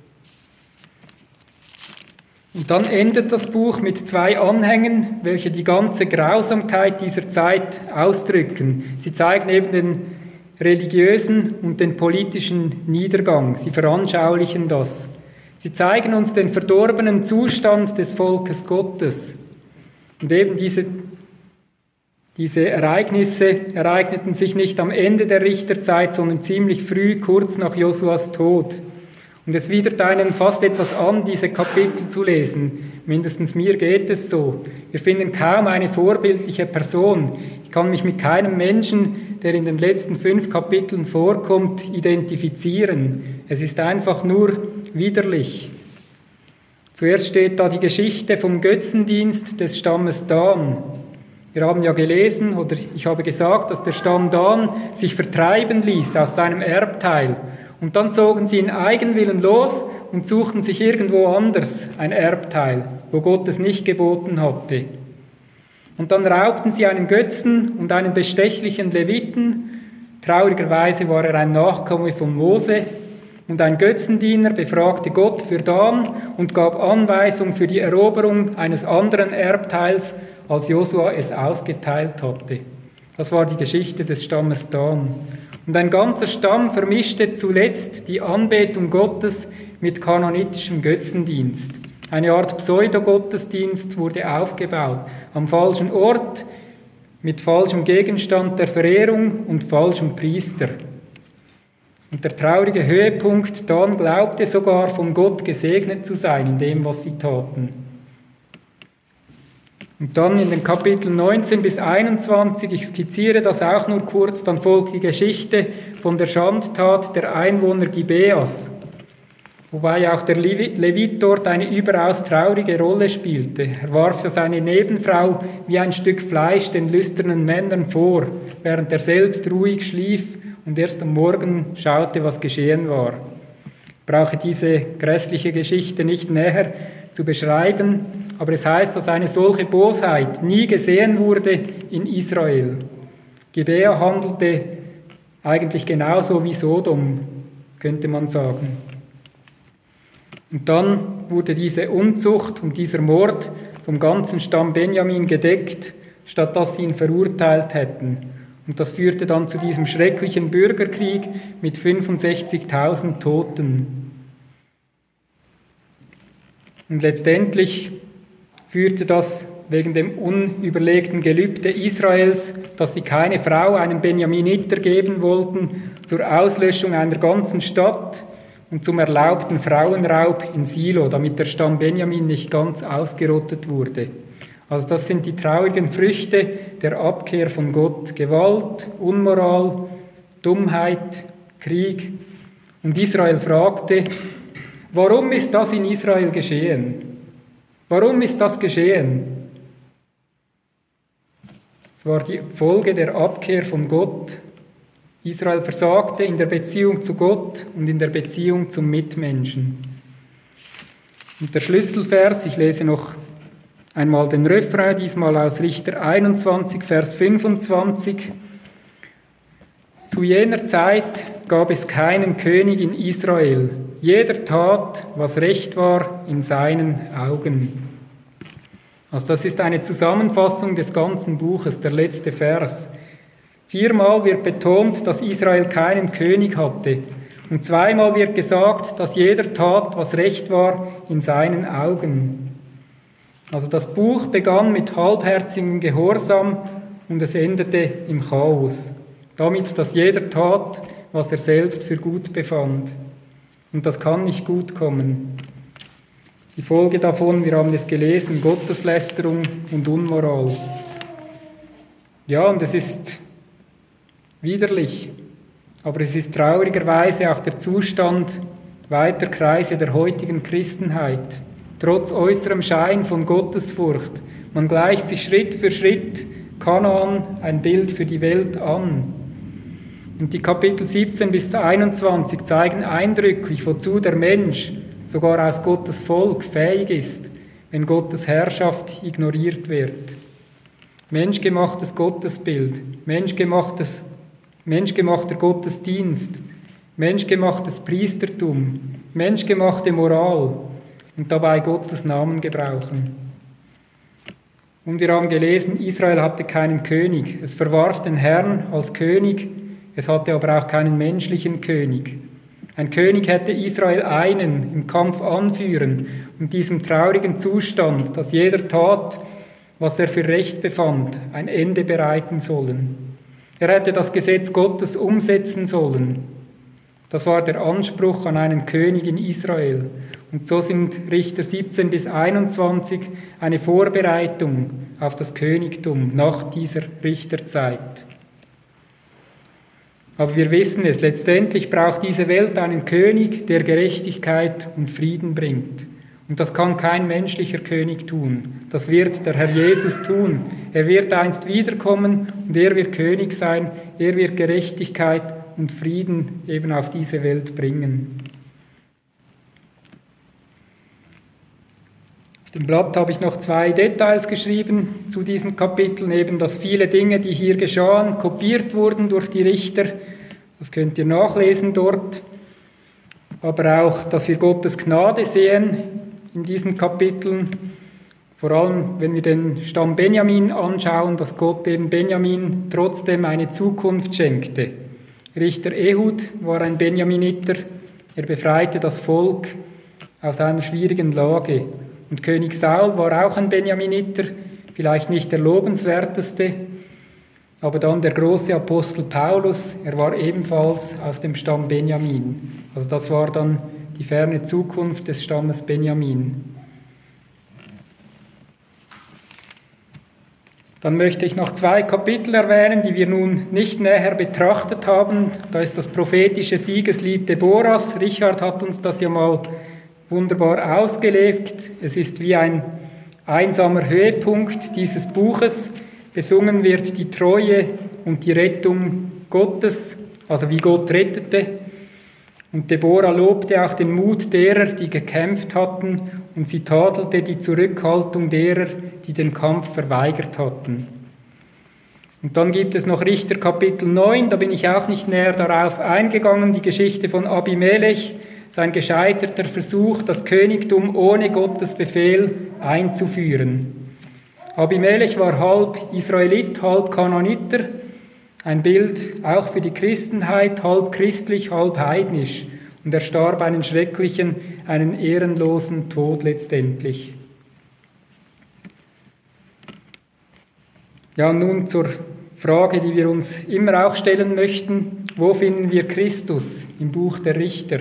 Und dann endet das Buch mit zwei Anhängen, welche die ganze Grausamkeit dieser Zeit ausdrücken. Sie zeigen eben den religiösen und den politischen Niedergang. Sie veranschaulichen das. Sie zeigen uns den verdorbenen Zustand des Volkes Gottes. Und eben diese Diese Ereignisse ereigneten sich nicht am Ende der Richterzeit, sondern ziemlich früh, kurz nach Josuas Tod. Und es widert einen fast etwas an, diese Kapitel zu lesen. Mindestens mir geht es so. Wir finden kaum eine vorbildliche Person. Ich kann mich mit keinem Menschen, der in den letzten fünf Kapiteln vorkommt, identifizieren. Es ist einfach nur widerlich. Zuerst steht da die Geschichte vom Götzendienst des Stammes Dan. Wir haben ja gelesen, oder ich habe gesagt, dass der Stamm Dan sich vertreiben ließ aus seinem Erbteil. Und dann zogen sie in Eigenwillen los und suchten sich irgendwo anders ein Erbteil, wo Gott es nicht geboten hatte. Und dann raubten sie einen Götzen und einen bestechlichen Leviten. Traurigerweise war er ein Nachkomme von Mose. Und ein Götzendiener befragte Gott für Dan und gab Anweisung für die Eroberung eines anderen Erbteils, als Josua es ausgeteilt hatte. Das war die Geschichte des Stammes Dan. Und ein ganzer Stamm vermischte zuletzt die Anbetung Gottes mit kananitischem Götzendienst. Eine Art Pseudogottesdienst wurde aufgebaut, am falschen Ort, mit falschem Gegenstand der Verehrung und falschem Priester. Und der traurige Höhepunkt, Dan glaubte sogar, von Gott gesegnet zu sein in dem, was sie taten. Und dann in den Kapiteln neunzehn bis einundzwanzig, ich skizziere das auch nur kurz, dann folgt die Geschichte von der Schandtat der Einwohner Gibeas, wobei auch der Levit dort eine überaus traurige Rolle spielte. Er warf ja seine Nebenfrau wie ein Stück Fleisch den lüsternen Männern vor, während er selbst ruhig schlief und erst am Morgen schaute, was geschehen war. Ich brauche diese grässliche Geschichte nicht näher zu beschreiben, aber es heißt, dass eine solche Bosheit nie gesehen wurde in Israel. Gibea handelte eigentlich genauso wie Sodom, könnte man sagen. Und dann wurde diese Unzucht und dieser Mord vom ganzen Stamm Benjamin gedeckt, statt dass sie ihn verurteilt hätten. Und das führte dann zu diesem schrecklichen Bürgerkrieg mit fünfundsechzigtausend Toten. Und letztendlich führte das wegen dem unüberlegten Gelübde Israels, dass sie keine Frau einem Benjaminiter geben wollten, zur Auslöschung einer ganzen Stadt und zum erlaubten Frauenraub in Silo, damit der Stamm Benjamin nicht ganz ausgerottet wurde. Also das sind die traurigen Früchte der Abkehr von Gott. Gewalt, Unmoral, Dummheit, Krieg. Und Israel fragte, warum ist das in Israel geschehen? Warum ist das geschehen? Es war die Folge der Abkehr von Gott. Israel versagte in der Beziehung zu Gott und in der Beziehung zum Mitmenschen. Und der Schlüsselvers, ich lese noch einmal den Refrain, diesmal aus Richter einundzwanzig, Vers fünfundzwanzig. Zu jener Zeit gab es keinen König in Israel. Jeder tat, was recht war in seinen Augen. Also das ist eine Zusammenfassung des ganzen Buches, der letzte Vers. Viermal wird betont, dass Israel keinen König hatte. Und zweimal wird gesagt, dass jeder tat, was recht war in seinen Augen. Also das Buch begann mit halbherzigem Gehorsam und es endete im Chaos. Damit, dass jeder tat, was er selbst für gut befand. Und das kann nicht gut kommen. Die Folge davon, wir haben es gelesen, Gotteslästerung und Unmoral. Ja, und es ist widerlich, aber es ist traurigerweise auch der Zustand weiter Kreise der heutigen Christenheit. Trotz äußerem Schein von Gottesfurcht. Man gleicht sich Schritt für Schritt Kanaan, ein Bild für die Welt, an. Und die Kapitel siebzehn bis einundzwanzig zeigen eindrücklich, wozu der Mensch, sogar aus Gottes Volk, fähig ist, wenn Gottes Herrschaft ignoriert wird. Menschgemachtes Gottesbild, menschgemachtes, menschgemachter Gottesdienst, menschgemachtes Priestertum, menschgemachte Moral und dabei Gottes Namen gebrauchen. Und wir haben gelesen, Israel hatte keinen König. Es verwarf den Herrn als König, es hatte aber auch keinen menschlichen König. Ein König hätte Israel einen im Kampf anführen und diesem traurigen Zustand, dass jeder tat, was er für recht befand, ein Ende bereiten sollen. Er hätte das Gesetz Gottes umsetzen sollen. Das war der Anspruch an einen König in Israel. Und so sind Richter siebzehn bis einundzwanzig eine Vorbereitung auf das Königtum nach dieser Richterzeit. Aber wir wissen es, letztendlich braucht diese Welt einen König, der Gerechtigkeit und Frieden bringt. Und das kann kein menschlicher König tun. Das wird der Herr Jesus tun. Er wird einst wiederkommen und er wird König sein. Er wird Gerechtigkeit und Frieden eben auf diese Welt bringen. Auf dem Blatt habe ich noch zwei Details geschrieben zu diesen Kapiteln, eben, dass viele Dinge, die hier geschahen, kopiert wurden durch die Richter. Das könnt ihr nachlesen dort. Aber auch, dass wir Gottes Gnade sehen in diesen Kapiteln. Vor allem, wenn wir den Stamm Benjamin anschauen, dass Gott eben Benjamin trotzdem eine Zukunft schenkte. Richter Ehud war ein Benjaminiter. Er befreite das Volk aus einer schwierigen Lage. Und König Saul war auch ein Benjaminiter, vielleicht nicht der lobenswerteste, aber dann der große Apostel Paulus, er war ebenfalls aus dem Stamm Benjamin. Also das war dann die ferne Zukunft des Stammes Benjamin. Dann möchte ich noch zwei Kapitel erwähnen, die wir nun nicht näher betrachtet haben. Da ist das prophetische Siegeslied Deborahs. Richard hat uns das ja mal wunderbar ausgelegt. Es ist wie ein einsamer Höhepunkt dieses Buches. Besungen wird die Treue und die Rettung Gottes, also wie Gott rettete. Und Deborah lobte auch den Mut derer, die gekämpft hatten, und sie tadelte die Zurückhaltung derer, die den Kampf verweigert hatten. Und dann gibt es noch Richter Kapitel neun, da bin ich auch nicht näher darauf eingegangen, die Geschichte von Abimelech, sein gescheiterter Versuch, das Königtum ohne Gottes Befehl einzuführen. Abimelech war halb Israelit, halb Kanaaniter, ein Bild auch für die Christenheit, halb christlich, halb heidnisch. Und er starb einen schrecklichen, einen ehrenlosen Tod letztendlich. Ja, nun zur Frage, die wir uns immer auch stellen möchten. Wo finden wir Christus im Buch der Richter?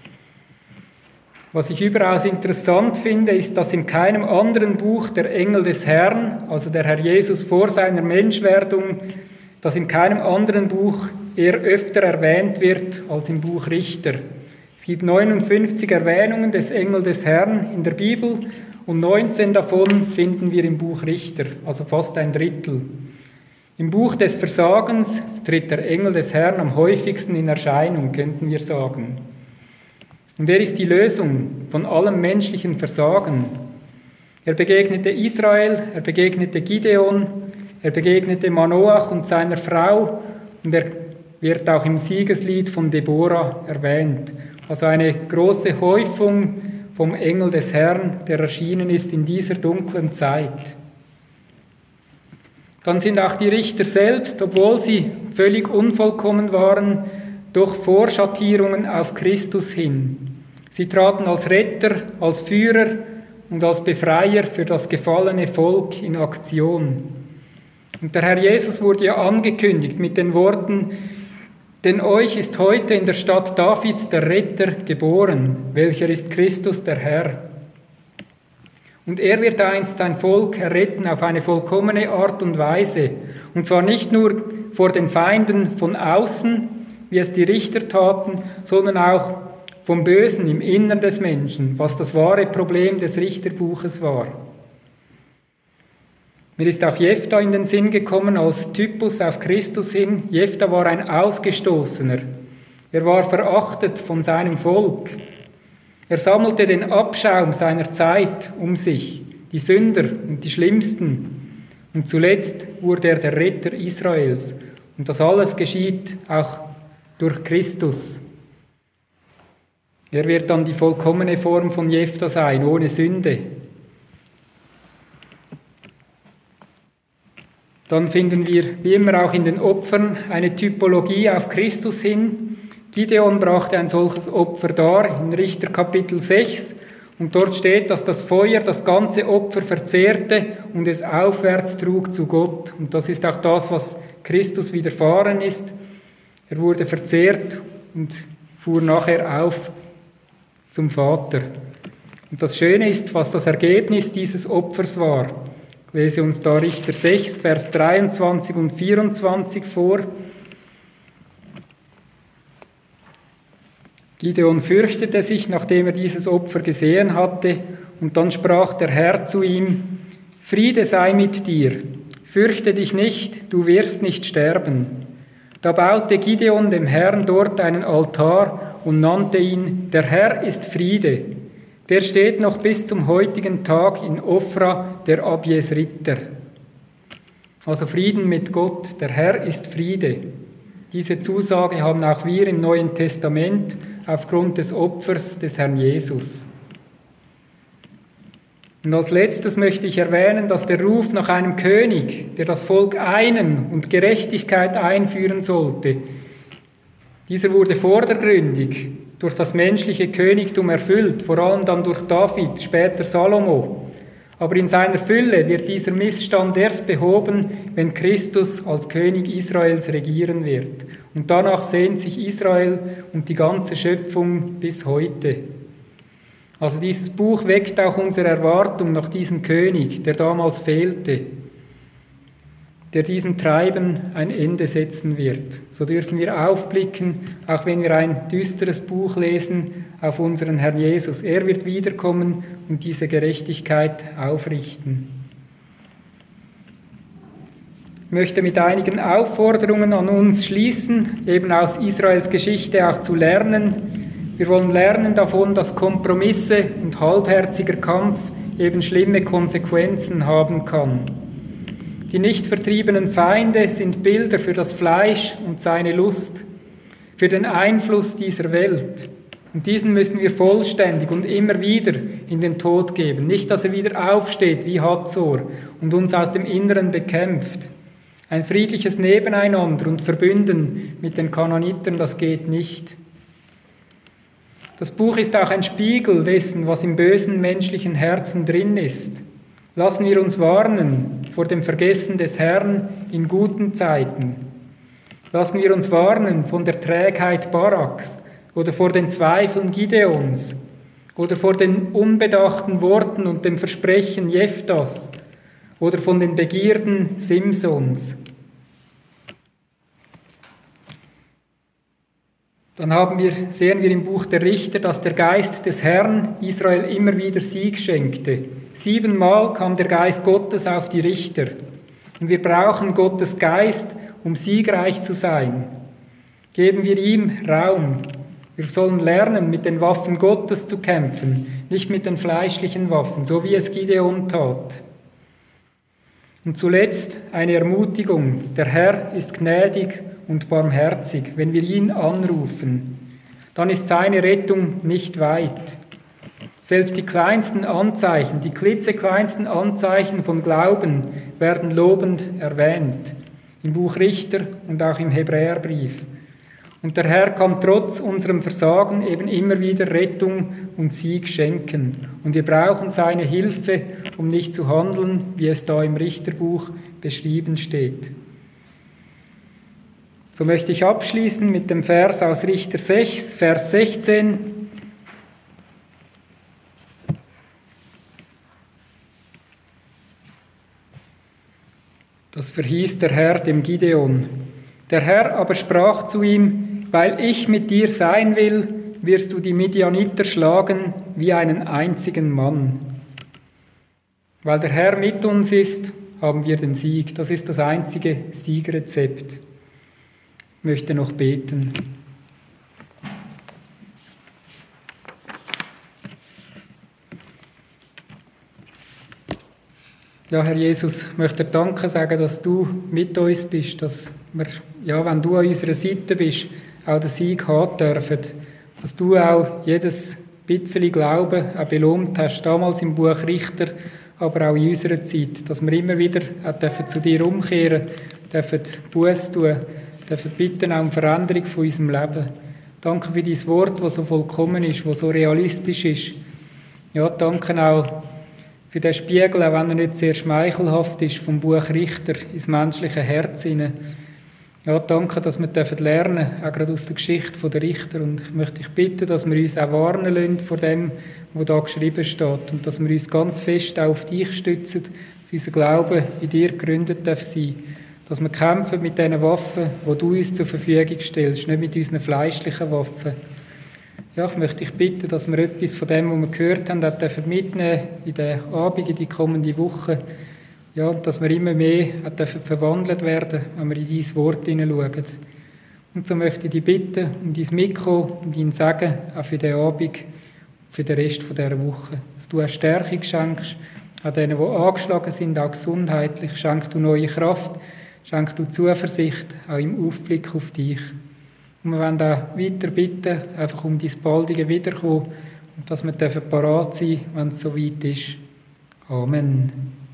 Was ich überaus interessant finde, ist, dass in keinem anderen Buch der Engel des Herrn, also der Herr Jesus vor seiner Menschwerdung, dass in keinem anderen Buch er öfter erwähnt wird als im Buch Richter. Es gibt neunundfünfzig Erwähnungen des Engel des Herrn in der Bibel und neunzehn davon finden wir im Buch Richter, also fast ein Drittel. Im Buch des Versagens tritt der Engel des Herrn am häufigsten in Erscheinung, könnten wir sagen. Und er ist die Lösung von allem menschlichen Versagen. Er begegnete Israel, er begegnete Gideon, er begegnete Manoach und seiner Frau und er wird auch im Siegeslied von Deborah erwähnt. Also eine große Häufung vom Engel des Herrn, der erschienen ist in dieser dunklen Zeit. Dann sind auch die Richter selbst, obwohl sie völlig unvollkommen waren, doch Vorschattierungen auf Christus hin. Sie traten als Retter, als Führer und als Befreier für das gefallene Volk in Aktion. Und der Herr Jesus wurde ja angekündigt mit den Worten: Denn euch ist heute in der Stadt Davids der Retter geboren, welcher ist Christus der Herr. Und er wird einst sein Volk erretten auf eine vollkommene Art und Weise. Und zwar nicht nur vor den Feinden von außen, wie es die Richter taten, sondern auch vom Bösen im Innern des Menschen, was das wahre Problem des Richterbuches war. Mir ist auch Jephtha in den Sinn gekommen als Typus auf Christus hin. Jephtha war ein Ausgestoßener. Er war verachtet von seinem Volk. Er sammelte den Abschaum seiner Zeit um sich, die Sünder und die Schlimmsten. Und zuletzt wurde er der Retter Israels. Und das alles geschieht auch durch Christus. Er wird dann die vollkommene Form von Jephtha sein, ohne Sünde. Dann finden wir, wie immer auch in den Opfern, eine Typologie auf Christus hin. Gideon brachte ein solches Opfer dar in Richter Kapitel sechs Und dort steht, dass das Feuer das ganze Opfer verzehrte und es aufwärts trug zu Gott. Und das ist auch das, was Christus widerfahren ist. Er wurde verzehrt und fuhr nachher auf zum Vater. Und das Schöne ist, was das Ergebnis dieses Opfers war. Ich lese uns da Richter sechs, Vers dreiundzwanzig und vierundzwanzig vor. Gideon fürchtete sich, nachdem er dieses Opfer gesehen hatte, und dann sprach der Herr zu ihm: Friede sei mit dir, fürchte dich nicht, du wirst nicht sterben. Da baute Gideon dem Herrn dort einen Altar und nannte ihn: Der Herr ist Friede. Der steht noch bis zum heutigen Tag in Ofra der Abjesriter. Also Frieden mit Gott, der Herr ist Friede. Diese Zusage haben auch wir im Neuen Testament aufgrund des Opfers des Herrn Jesus. Und als letztes möchte ich erwähnen, dass der Ruf nach einem König, der das Volk einen und Gerechtigkeit einführen sollte, dieser wurde vordergründig durch das menschliche Königtum erfüllt, vor allem dann durch David, später Salomo. Aber in seiner Fülle wird dieser Missstand erst behoben, wenn Christus als König Israels regieren wird. Und danach sehnt sich Israel und die ganze Schöpfung bis heute. Also dieses Buch weckt auch unsere Erwartung nach diesem König, der damals fehlte, der diesem Treiben ein Ende setzen wird. So dürfen wir aufblicken, auch wenn wir ein düsteres Buch lesen, auf unseren Herrn Jesus. Er wird wiederkommen und diese Gerechtigkeit aufrichten. Ich möchte mit einigen Aufforderungen an uns schließen, eben aus Israels Geschichte auch zu lernen. Wir wollen lernen davon, dass Kompromisse und halbherziger Kampf eben schlimme Konsequenzen haben kann. Die nicht vertriebenen Feinde sind Bilder für das Fleisch und seine Lust, für den Einfluss dieser Welt. Und diesen müssen wir vollständig und immer wieder in den Tod geben. Nicht, dass er wieder aufsteht wie Hazor und uns aus dem Inneren bekämpft. Ein friedliches Nebeneinander und Verbünden mit den Kanaanitern, das geht nicht. Das Buch ist auch ein Spiegel dessen, was im bösen menschlichen Herzen drin ist. Lassen wir uns warnen vor dem Vergessen des Herrn in guten Zeiten. Lassen wir uns warnen von der Trägheit Baraks oder vor den Zweifeln Gideons oder vor den unbedachten Worten und dem Versprechen Jeftas oder von den Begierden Simsons. Dann haben wir, sehen wir im Buch der Richter, dass der Geist des Herrn Israel immer wieder Sieg schenkte. Siebenmal kam der Geist Gottes auf die Richter. Und wir brauchen Gottes Geist, um siegreich zu sein. Geben wir ihm Raum. Wir sollen lernen, mit den Waffen Gottes zu kämpfen, nicht mit den fleischlichen Waffen, so wie es Gideon tat. Und zuletzt eine Ermutigung. Der Herr ist gnädig und barmherzig, wenn wir ihn anrufen. Dann ist seine Rettung nicht weit. Selbst die kleinsten Anzeichen, die klitzekleinsten Anzeichen von Glauben werden lobend erwähnt. Im Buch Richter und auch im Hebräerbrief. Und der Herr kann trotz unserem Versagen eben immer wieder Rettung und Sieg schenken. Und wir brauchen seine Hilfe, um nicht zu handeln, wie es da im Richterbuch beschrieben steht. So möchte ich abschließen mit dem Vers aus Richter sechs, Vers sechzehn. Das verhieß der Herr dem Gideon. Der Herr aber sprach zu ihm: Weil ich mit dir sein will, wirst du die Midianiter schlagen wie einen einzigen Mann. Weil der Herr mit uns ist, haben wir den Sieg. Das ist das einzige Siegrezept. Ich möchte noch beten. Ja, Herr Jesus, ich möchte dir Danke sagen, dass du mit uns bist, dass wir, ja, wenn du an unserer Seite bist, auch den Sieg haben dürfen, dass du auch jedes bisschen Glauben auch belohnt hast, damals im Buch Richter, aber auch in unserer Zeit, dass wir immer wieder auch dürfen zu dir umkehren, dürfen Buße tun, dürfen bitten auch um Veränderung von unserem Leben. Danke für dein Wort, das so vollkommen ist, das so realistisch ist. Ja, danke auch für den Spiegel, auch wenn er nicht sehr schmeichelhaft ist, vom Buch Richter ins menschliche Herz hinein. Ja, danke, dass wir lernen dürfen, auch gerade aus der Geschichte der Richter. Und ich möchte dich bitten, dass wir uns auch warnen lassen vor dem, was da geschrieben steht. Und dass wir uns ganz fest auch auf dich stützen, dass unser Glaube in dir gegründet darf sein. Dass wir kämpfen mit diesen Waffen, die du uns zur Verfügung stellst, nicht mit unseren fleischlichen Waffen. Ja, ich möchte dich bitten, dass wir etwas von dem, was wir gehört haben, auch mitnehmen in den Abend, in die kommende Woche. Ja, und dass wir immer mehr auch dürfen verwandelt werden, wenn wir in dein Wort hineinschauen. Und so möchte ich dich bitten, um dein Mikro, um dein Segen, auch für den Abend, für den Rest dieser Woche. Dass du eine Stärkung schenkst, an denen, die angeschlagen sind, auch gesundheitlich. Schenk du neue Kraft, schenk du Zuversicht, auch im Aufblick auf dich. Und wir wollen auch weiter bitten, einfach um dein baldige Wiederkommen und dass wir parat sein dürfen, wenn es soweit ist. Amen.